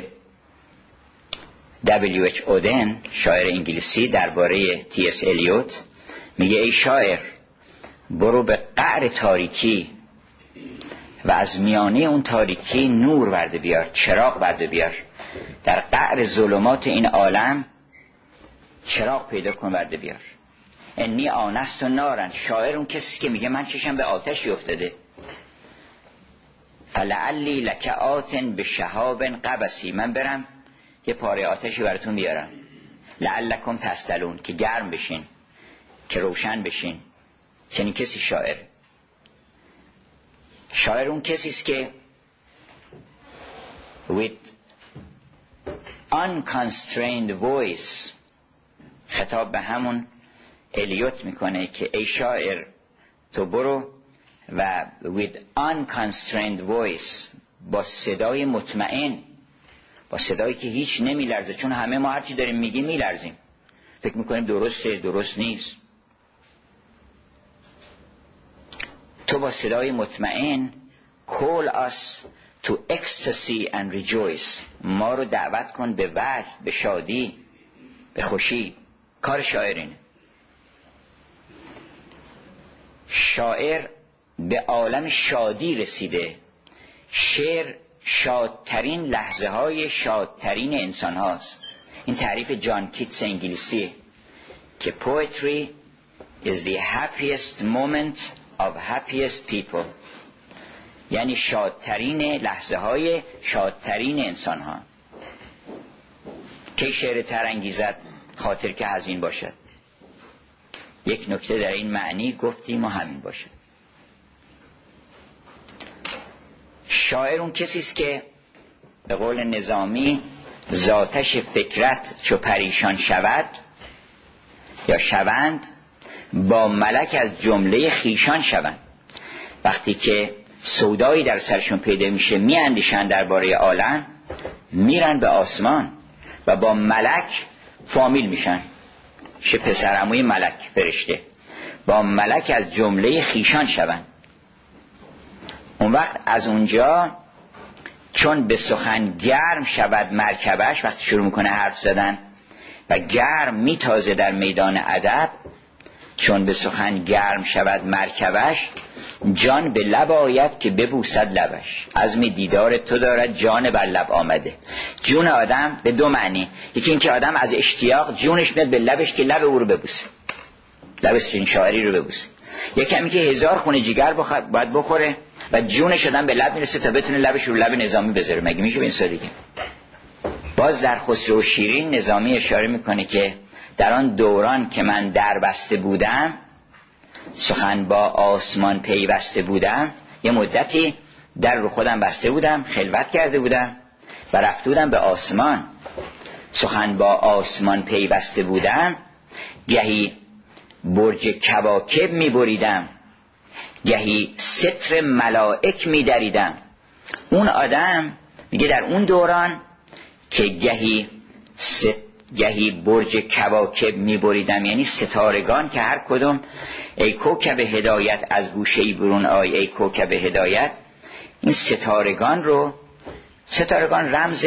دبلیو اچ اودن، شاعر انگلیسی، درباره تی اس الیوت میگه ای شاعر، برو به قعر تاریکی و از میانه اون تاریکی نور برده بیار، چراغ برده بیار. در قعر ظلمات این عالم چراغ پیدا کن برده بیار. انی آنست و نارن، شاعر اون کسی که میگه من چشم به آتشی افتاده. فلعلی لک آتن به شهاب قبسی، من برم یه پاره آتشی براتون بیارم. لعلکم تستلون، که گرم بشین، که روشن بشین. چنین کسی شاعر. شاعر اون کسی است که with unconstrained voice خطاب به همون الیوت میکنه که ای شاعر تو برو و with unconstrained voice، با صدای مطمئن، با صدایی که هیچ نمیلرزه، چون همه ما هرچی داریم میگیم میلرزیم، فکر میکنیم درسته درست نیست. تو با صدای مطمئن call us to ecstasy and rejoice، ما رو دعوت کن به وجد، به شادی، به خوشی. کار شاعرینه. شاعر به عالم شادی رسیده. شعر شادترین لحظه های شادترین انسان هاست. این تعریف جان کیتس انگلیسیه که poetry is the happiest moment of happiest people، یعنی شادترین لحظه های شادترین انسان ها. که شعر ترانگیزد خاطر که حزین باشد. یک نکته در این معنی گفتیم و همین باشد. شاعر اون کسی است که به قول نظامی ذاتش فکرت چو پریشان شود یا شوند، با ملک از جمله خیشان شوند. وقتی که سودایی در سرشون پیدا میشه، میاندیشن درباره عالم، میرن به آسمان و با ملک فامیل میشن، شه پسرعموی ملک، فرشته. با ملک از جمله خیشان شوند. اون وقت از اونجا چون به سخن گرم شود مرکبش، وقتی شروع میکنه حرف زدن و گرم میتازه در میدان ادب، چون به سخن گرم شود مرکبش، جان به لب آید که ببوسد لبش. عزم دیدار تو دارد جان بر لب آمده. جون آدم به دو معنی، یکی این که آدم از اشتیاق جونش میاد به لبش که لب او رو ببوسه، لب این شاعری رو ببوسه. یکی همین که هزار خونه جگر باید بخوره و جونش آدم به لب میرسه تا بتونه لبش رو لب نظامی بذاره. مگه میشه به این سادگی؟ باز در خسرو و شیرین نظامی اشاره میکنه که در آن دوران که من در بسته بودم، سخن با آسمان پیوسته بودم، یه مدتی در رو خودم بسته بودم، خلوت کرده بودم و رفته بودم به آسمان. سخن با آسمان پیوسته بودم، گهی برج کواکب می بریدم، گهی ستر ملائک می دریدم. اون آدم میگه در اون دوران که گهی ست گهی برج کواکب می بریدم، یعنی ستارگان که هر کدوم ای کوکب هدایت از گوشه‌ای برون آی، ای کوکب هدایت. این ستارگان رو، ستارگان رمز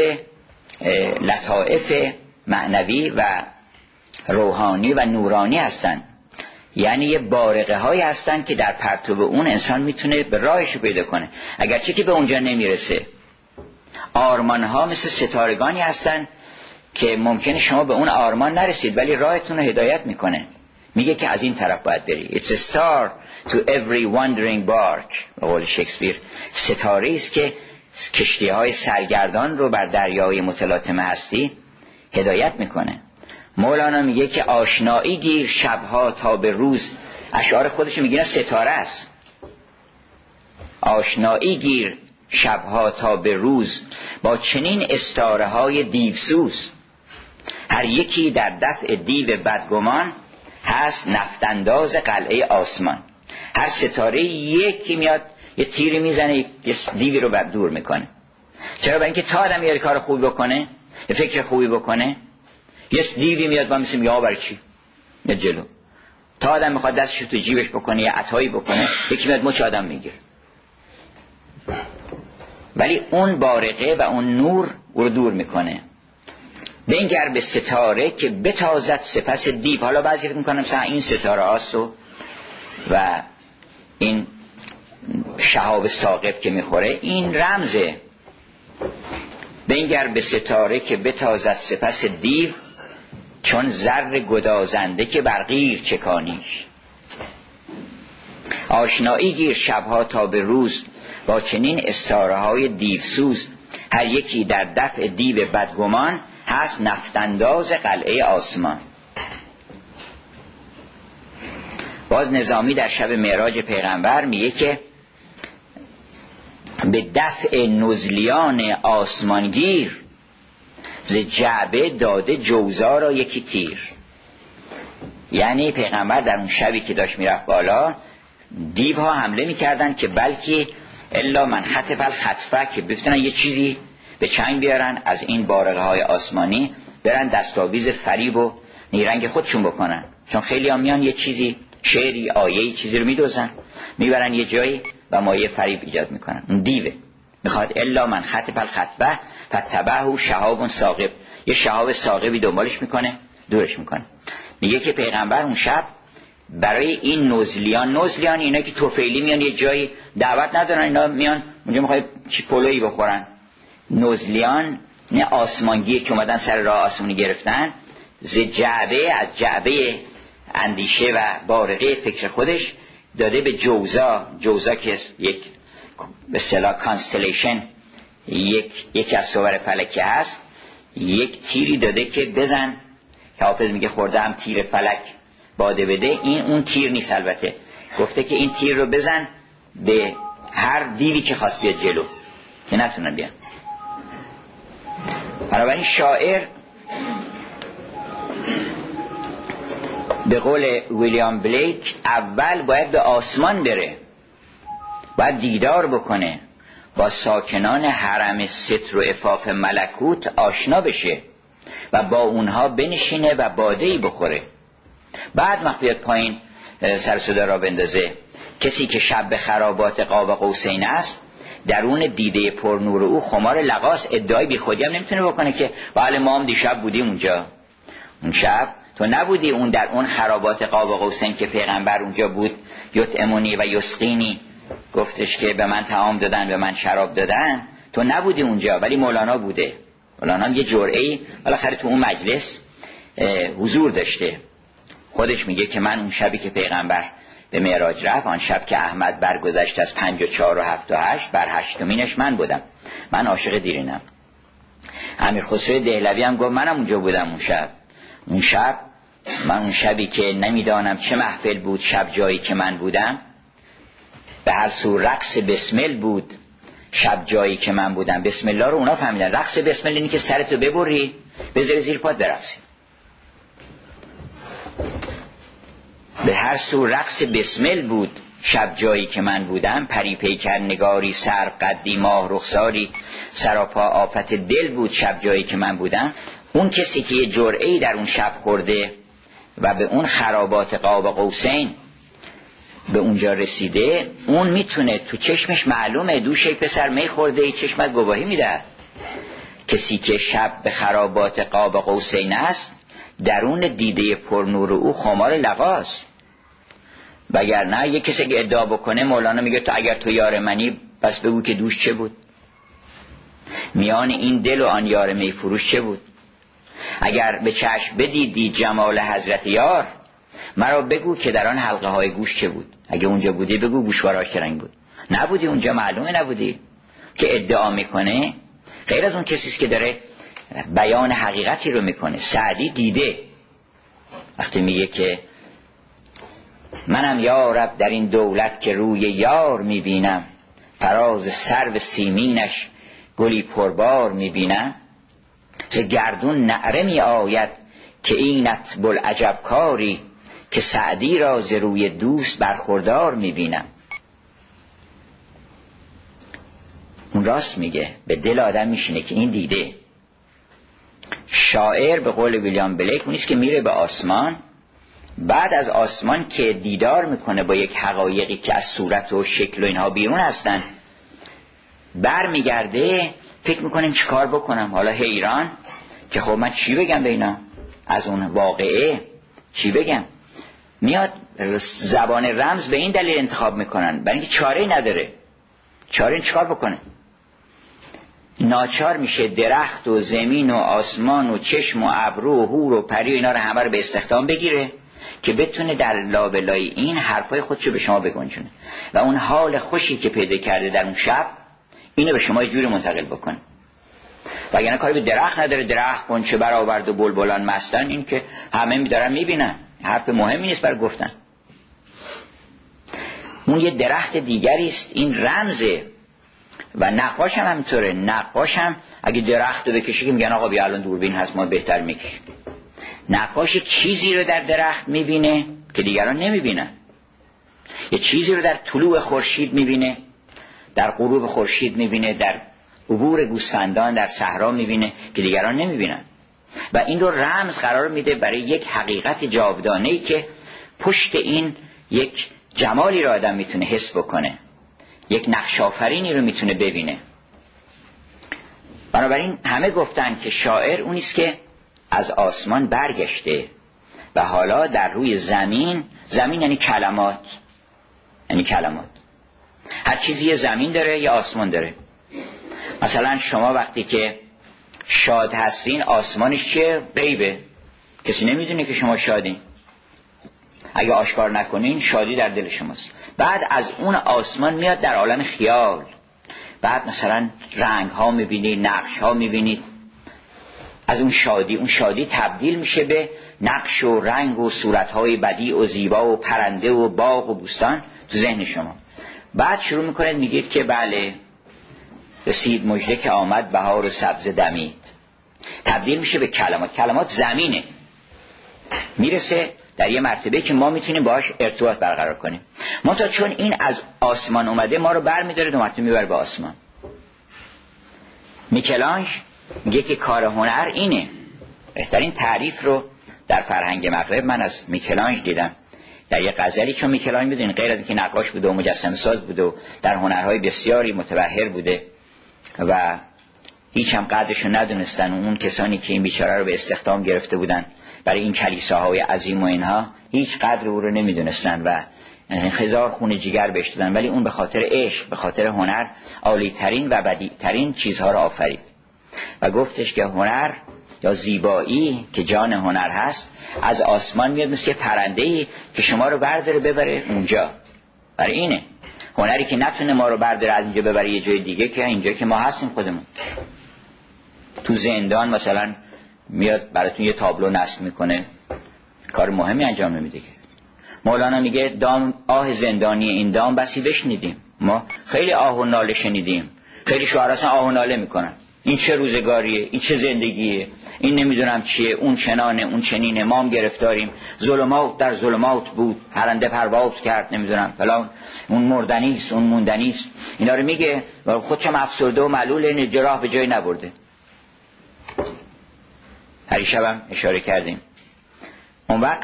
لطائف معنوی و روحانی و نورانی هستند یعنی یه بارقه هایی هستن که در پرتو اون انسان میتونه به راهش رو پیدا کنه، اگرچه که به اونجا نمیرسه. آرمان ها مثل ستارگانی هستن که ممکنه شما به اون آرمان نرسید ولی راهتون رو هدایت میکنه، میگه که از این طرف باید بری. It's a star to every wandering bark. به قول شکسپیر ستاره است که کشتی های سرگردان رو بر دریای متلاطم هستی هدایت میکنه. مولانا میگه که آشنایی گیر شبها تا به روز، اشعار خودش میگه ستاره است. آشنایی گیر شبها تا به روز با چنین استاره های دیوسوز، هر یکی در دفع دیو بدگمان هست نفتانداز قلعه آسمان. هر ستاره یکی میاد یه تیری میزنه یه دیوی رو بر دور میکنه. چرا؟ برای اینکه تا آدم یه کار خوبی بکنه، یه فکر خوبی بکنه، یه دیوی میاد و مثل میگه آ برای چی؟ یه جلو. تا آدم میخواد دستش تو جیبش بکنه یه عطایی بکنه، یکی میاد مچ آدم میگیره. ولی اون بارقه و اون نور او رو دور میکنه. بنگر به ستاره که بتازد سپس دیو. حالا بعضی فکر میکنم مثلا این ستاره هاست و, و این شهاب ثاقب که میخوره این رمزه. بنگر به ستاره که بتازد سپس دیو، چون زر گدازنده که بر قیر چکانیش. آشنایی گیر شبها تا به روز با چنین استاره های دیوسوز، هر یکی در دفع دیو بدگمان هست نفتانداز قلعه آسمان. باز نظامی در شب معراج پیغمبر میگه که به دفع نزلیان آسمانگیر، ز جعبه داده جوزا را یکی تیر. یعنی پیغمبر در اون شبی که داشت میرفت بالا، دیوها حمله میکردن که بلکه الا من خطف الخطفه، که بتونن یه چیزی به چنگ بیارن از این بارقه های آسمانی، برن دستاویز فریب و نیرنگ خودشون بکنن. چون خیلی هم میان یه چیزی، شعری، آیه‌ای، چیزی رو میدوزن میبرن یه جایی و مایه فریب ایجاد میکنن. اون دیوه میخواد الا من خطف الخطفه فتبعه شهاب ثاقب، یه شهاب ثاقبی دنبالش میکنه دورش میکنه. میگه که پیغمبر اون شب برای این نزلیان، نزلیان اینا که توفیلی میان یه جایی دعوت ندارن، اینا میان اونجا میخواد چی پلویی بخورن. نزلیان نه آسمانگیر که اومدن سر راه آسمانی گرفتن، ز جعبه، از جعبه اندیشه و بارقه فکر خودش داده به جوزا. جوزا که یک به اصطلاح کانستلیشن، یک یکی از صور فلکی هست، یک تیری داده که بزن، که حافظ میگه خورده هم تیر فلک باده بده. این اون تیر نیست، البته گفته که این تیر رو بزن به هر دیوی که خواست بیاد جلو که نتونن بیان. بنابراین شاعر به قول ویلیام بلیک اول باید به آسمان بره، باید دیدار بکنه، با ساکنان حرم ستر و عفاف ملکوت آشنا بشه و با اونها بنشینه و باده‌ای بخوره. بعد مخفیت پایین سر صدا را بندازه. کسی که شب به خرابات قاب قوسین است، درون دیده پر نور او خمار لقاس. ادعای بی خودی هم نمیتونه بکنه که بله ما هم دیشب بودیم اونجا. اون شب تو نبودی اون در اون خرابات قاب قوسین که پیغمبر اونجا بود، یطعمونی و یسقینی، گفتش که به من طعام دادن به من شراب دادن، تو نبودی اونجا ولی مولانا بوده. مولانا یه جرعه‌ای بالاخره تو اون مجلس حضور داشته. خودش میگه که من اون شبی که پیغمبر به معراج رفت، آن شب که احمد برگذشت از پنج و چهار و هفت و هشت، بر هشتمینش من بودم، من عاشق دیرینم. امیر خسرو دهلوی هم گفت منم اونجا بودم اون شب. اون شب من اون شبی که نمیدانم چه محفل بود، شب جایی که من بودم، به هر سو رقص بسمل بود شب جایی که من بودم. بسم الله رو اونا فهمیدن. رقص بسمل اینی که سرتو ببری بذاری زیر پات برقصی. به هر سو رقص بسمل بود شب جایی که من بودم، پری پیکر نگاری سر قدی ماه رخساری، سراپا آفت دل بود شب جایی که من بودم. اون کسی که یه جرعه‌ای در اون شب خورده و به اون خرابات قاب قوسین به اونجا رسیده، اون میتونه تو چشمش معلومه دوشه پسر می خورده، ای چشمت گواهی میده. کسی که شب به خرابات قاب قوسین است، درون دیده پر نور او خمار لقاست. وگرنه یک کسی که ادعا بکنه، مولانا میگه تو اگر تو یار منی پس بگو که دوش چه بود، میان این دل و آن یار میفروش چه بود. اگر به چشم بدیدی جمال حضرت یار، مرا بگو که در آن حلقه های گوش چه بود. اگه اونجا بودی بگو گوشوارهاش چه رنگ بود. نبودی اونجا، معلومه نبودی. که ادعا میکنه غیر از اون کسیست که داره بیان حقیقتی رو میکنه. سعدی دیده وقتی میگه که منم یا رب در این دولت که روی یار میبینم، فراز سرو سیمینش گلی پربار میبینم، ز گردون نعره می آید که اینت بلعجب کاری، که سعدی را ز روی دوست برخوردار میبینم. اون راست میگه، به دل آدم میشینه که این دیده. شاعر به قول ویلیام بلیک اونیست که میره به آسمان، بعد از آسمان که دیدار میکنه با یک حقایقی که از صورت و شکل و اینها بیرون هستن، بر میگرده فکر میکنیم چی کار بکنم. حالا حیران که خب من چی بگم به اینا، از اون واقعه چی بگم. میاد زبان رمز به این دلیل انتخاب میکنن برای اینکه چاره نداره. چاره چی کار بکنه؟ ناچار میشه درخت و زمین و آسمان و چشم و ابرو و حور و پری و اینا رو همه رو به استخدام بگیره که بتونه در لابلای این حرفای خودشو به شما بگنجونه و اون حال خوشی که پیدا کرده در اون شب اینو به شما یه جوری منتقل بکنه. وگرنه کاری به درخت نداره. درخت غنچه برآورد و بلبلان مستن، این که همه میدارن میبینن، حرف مهمی نیست برای گفتن. اون یه درخت دیگری است، این رمزه. و نقاش هم همینطوره. نقاش هم اگه درخت رو بکشه که میگن آقا بیا الان دوربین هست ما بهتر میکشیم. نقاش چیزی رو در درخت میبینه که دیگران نمیبینن. یه چیزی رو در طلوع خورشید میبینه، در غروب خورشید میبینه، در عبور گوسفندان در صحرا میبینه که دیگران نمیبینن. و این رو رمز قرار میده برای یک حقیقت جاودانه‌ای که پشت این یک جمالی رو آدم میتونه حس بکنه، یک نقش آفرینی رو میتونه ببینه. بنابراین همه گفتن که شاعر اونیست که از آسمان برگشته و حالا در روی زمین، زمین یعنی کلمات، یعنی کلمات. هر چیزی یه زمین داره یه آسمان داره. مثلا شما وقتی که شاد هستین آسمانش چیه؟ غیبه، کسی نمیدونه که شما شادین. اگه آشکار نکنین شادی در دل شماست. بعد از اون آسمان میاد در عالم خیال، بعد مثلا رنگ ها میبینید، نقش ها میبینید. از اون شادی، اون شادی تبدیل میشه به نقش و رنگ و صورت های بدیع و زیبا و پرنده و باغ و بوستان تو ذهن شما. بعد شروع میکنید میگید که بله رسید مژده که آمد بهار و سبز دمید. تبدیل میشه به کلمات. کلمات زمینه، میرسه در یه مرتبه که ما میتونیم باهاش ارتباط برقرار کنیم. منتها چون این از آسمان اومده ما رو بر میداره دو مرتبه میبره به آسمان. میکلانژ میگه که کار هنر اینه. بهترین تعریف رو در فرهنگ مغرب من از میکلانژ دیدم در یه غزلی. چون میکلانژ میدونین غیر از اینکه نقاش بوده و مجسمه ساز بوده و در هنرهای بسیاری متبحر بوده و هیچ هم قدرشو ندونستن، اون کسانی که این بیچاره رو به استخدام گرفته بودن برای این کلیساهای عظیم و اینها هیچ قدر او رو نمیدونستن و هزار خون جگر بهش دادن، ولی اون به خاطر عشق، به خاطر هنر عالی ترین و بدیع ترین چیزها رو آفرید و گفتش که هنر یا زیبایی که جان هنر هست از آسمان میاد مثل پرنده‌ای که شما رو برداره ببره اونجا. برای اینه هنری که نتونه ما رو برداره از اینجا ببره یه جای دیگه که اینجا که ما هستیم خودمون. تو زندان مثلا میاد براتون یه تابلو نصب میکنه، کار مهمی انجام نمیده که. مولانا میگه دام آه زندانی این دام بسی بشنیدیم. ما خیلی آه و ناله شنیدیم. خیلی شعرا اصلا آه و ناله میکنن. این چه روزگاریه، این چه زندگیه، این نمیدونم چیه، اون چنانه، اون چنینه، ما هم گرفتاریم. ظلمات در ظلمات بود، پرنده پرواز کرد، نمیدونم فلان، اون مردنیست، اون موندنیست. اینا رو میگه و خودشم افسرده و معلول این جراح به جای نبرده. هر شبم اشاره کردیم. اون وقت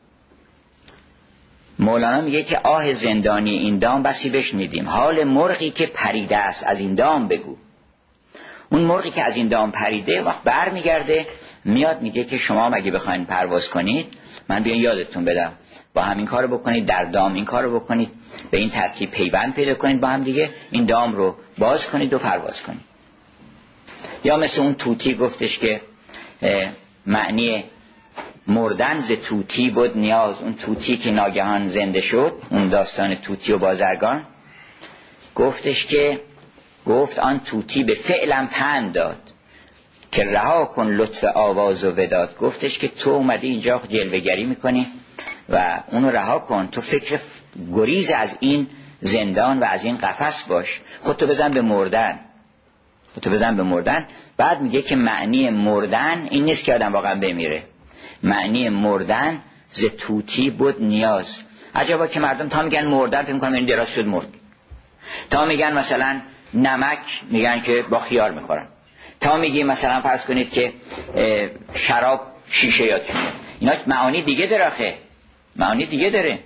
مولانا میگه که آه زندانی این دام بسی بشنیدیم، حال مرغی که پریده است از این دام بگو. اون مرغی که از این دام پریده وقت بر میگرده میاد میگه که شما مگه بخواین پرواز کنید من بیان یادتون بدم با هم این کارو بکنید، در دام این کارو بکنید، به این ترتیب پیوند پیدا کنید با هم دیگه، این دام رو باز کنید و پرواز کنید. یا مثل اون طوطی گفتش که معنی مردن ز طوطی بود نیاز، اون طوطی که ناگهان زنده شد، اون داستان طوطی و بازرگان، گفتش که گفت آن طوطی به فعلم پند داد که رها کن لطف آواز و وداد. گفتش که تو اومدی اینجا جلوه‌گری میکنی و اونو رها کن، تو فکر گریز از این زندان و از این قفس باش، خودتو بزن به مردن، خودتو بزن به مردن. بعد میگه که معنی مردن این نیست که آدم واقعا بمیره، معنی مردن ز طوطی بود نیاز. عجبا که مردم تا میگن مردن فکر میکنن این دراز شد مرد، تا میگن مثلا نمک میگن که با خیار میخورن، تا میگی مثلا فرض کنید که شراب شیشه یادشون میاد. اینا معانی دیگه داره، آخه معانی دیگه داره.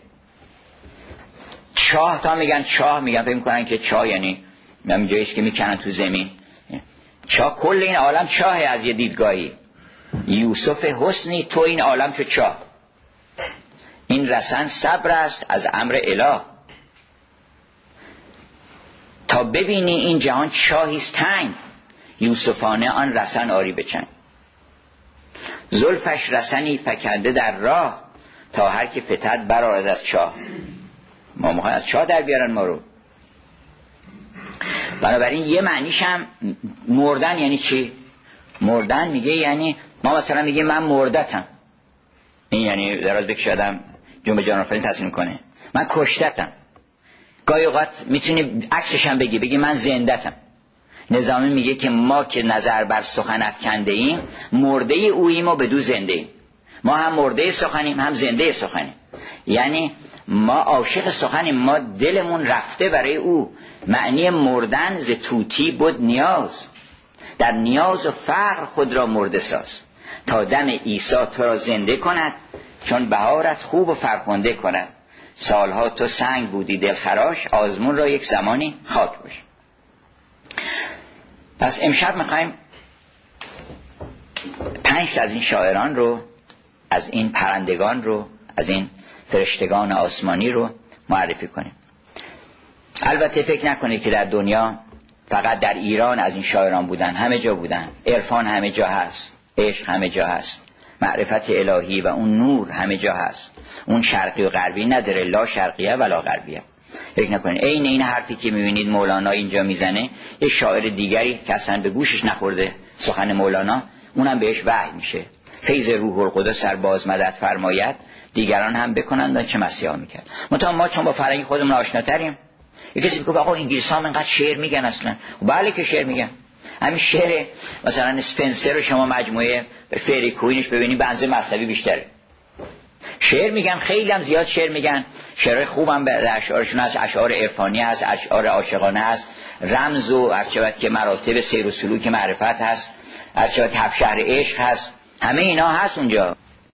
چاه، تا میگن چاه میگن فکر میکنن که چاه یعنی همین جاییست که میکنن تو زمین. چاه کل این عالم چاهه از یه دیدگاهی. یوسف حسنی تو این عالم شو چاه، این رسن صبر است از امر اله، تا ببینی این جهان چاهیست تنگ، یوسفانه آن رسن آری بچنگ. زلفش رسنی فکنده در راه، تا هر که فتد برآرد از چاه. ما میخوایم از چاه در بیارن ما رو. بنابراین یه معنیش هم مردن یعنی چی؟ مردن میگه یعنی ما مثلا میگه من مردتم، این یعنی دراز بکش آدم جنب جان آفرین تصمیم کنه، من کشتتم. گاهی اوقات میتونی عکسش هم بگی، بگی من زندتم. نظامی میگه که ما که نظر بر سخن افکنده ایم، مرده اوییم و بدو زنده ایم. ما هم مرده سخنیم هم زنده سخنیم، یعنی ما عاشق سخنیم، ما دلمون رفته برای او. معنی مردن ز طوطی بود نیاز، در نیاز و فقر خود را مرده ساز، تا دم عیسی تو را زنده کند، چون بهارت خوب و فرخنده کند. سالها تو سنگ بودی دلخراش، آزمون را یک زمانی خاک باش. پس امشب میخوایم پنج از این شاعران رو، از این پرندگان رو، از این فرشتگان آسمانی رو معرفی کنیم. البته فکر نکنید که در دنیا فقط در ایران از این شاعران بودن، همه جا بودن. عرفان همه جا هست، عشق همه جا هست، معرفت الهی و اون نور همه جا هست. اون شرقی و غربی نداره، لا شرقیه ولا غربیه. فکر نکنید عین این حرفی که میبینید مولانا اینجا میزنه، یه شاعر دیگری که اصلا به گوشش نخورده سخن مولانا، اونم بهش وحی میشه. فیض روح القدس سر باز مدد فرماید، دیگران هم بکنند چه مسیحا میکرد. منتها ما چون با فرهنگ خودمون آشناتریم، یه کسی میگه آقا انگلیس ها اینقدر شعر میگن اصلا. بله که شعر میگن. همین شعر مثلا اسپنسر رو شما مجموعه فری کوینش ببینید بنز مذهبی بیشتره. شعر میگن، خیلی هم زیاد شعر میگن. شعر خوبم به اشعارشون هست، اشعار عرفانی هست، اشعار عاشقانه هست، رمز و ارچبت که مراتب سیر و سلوک معرفت هست، ارچبت هفت شهر عشق هست، همه اینا هست اونجا.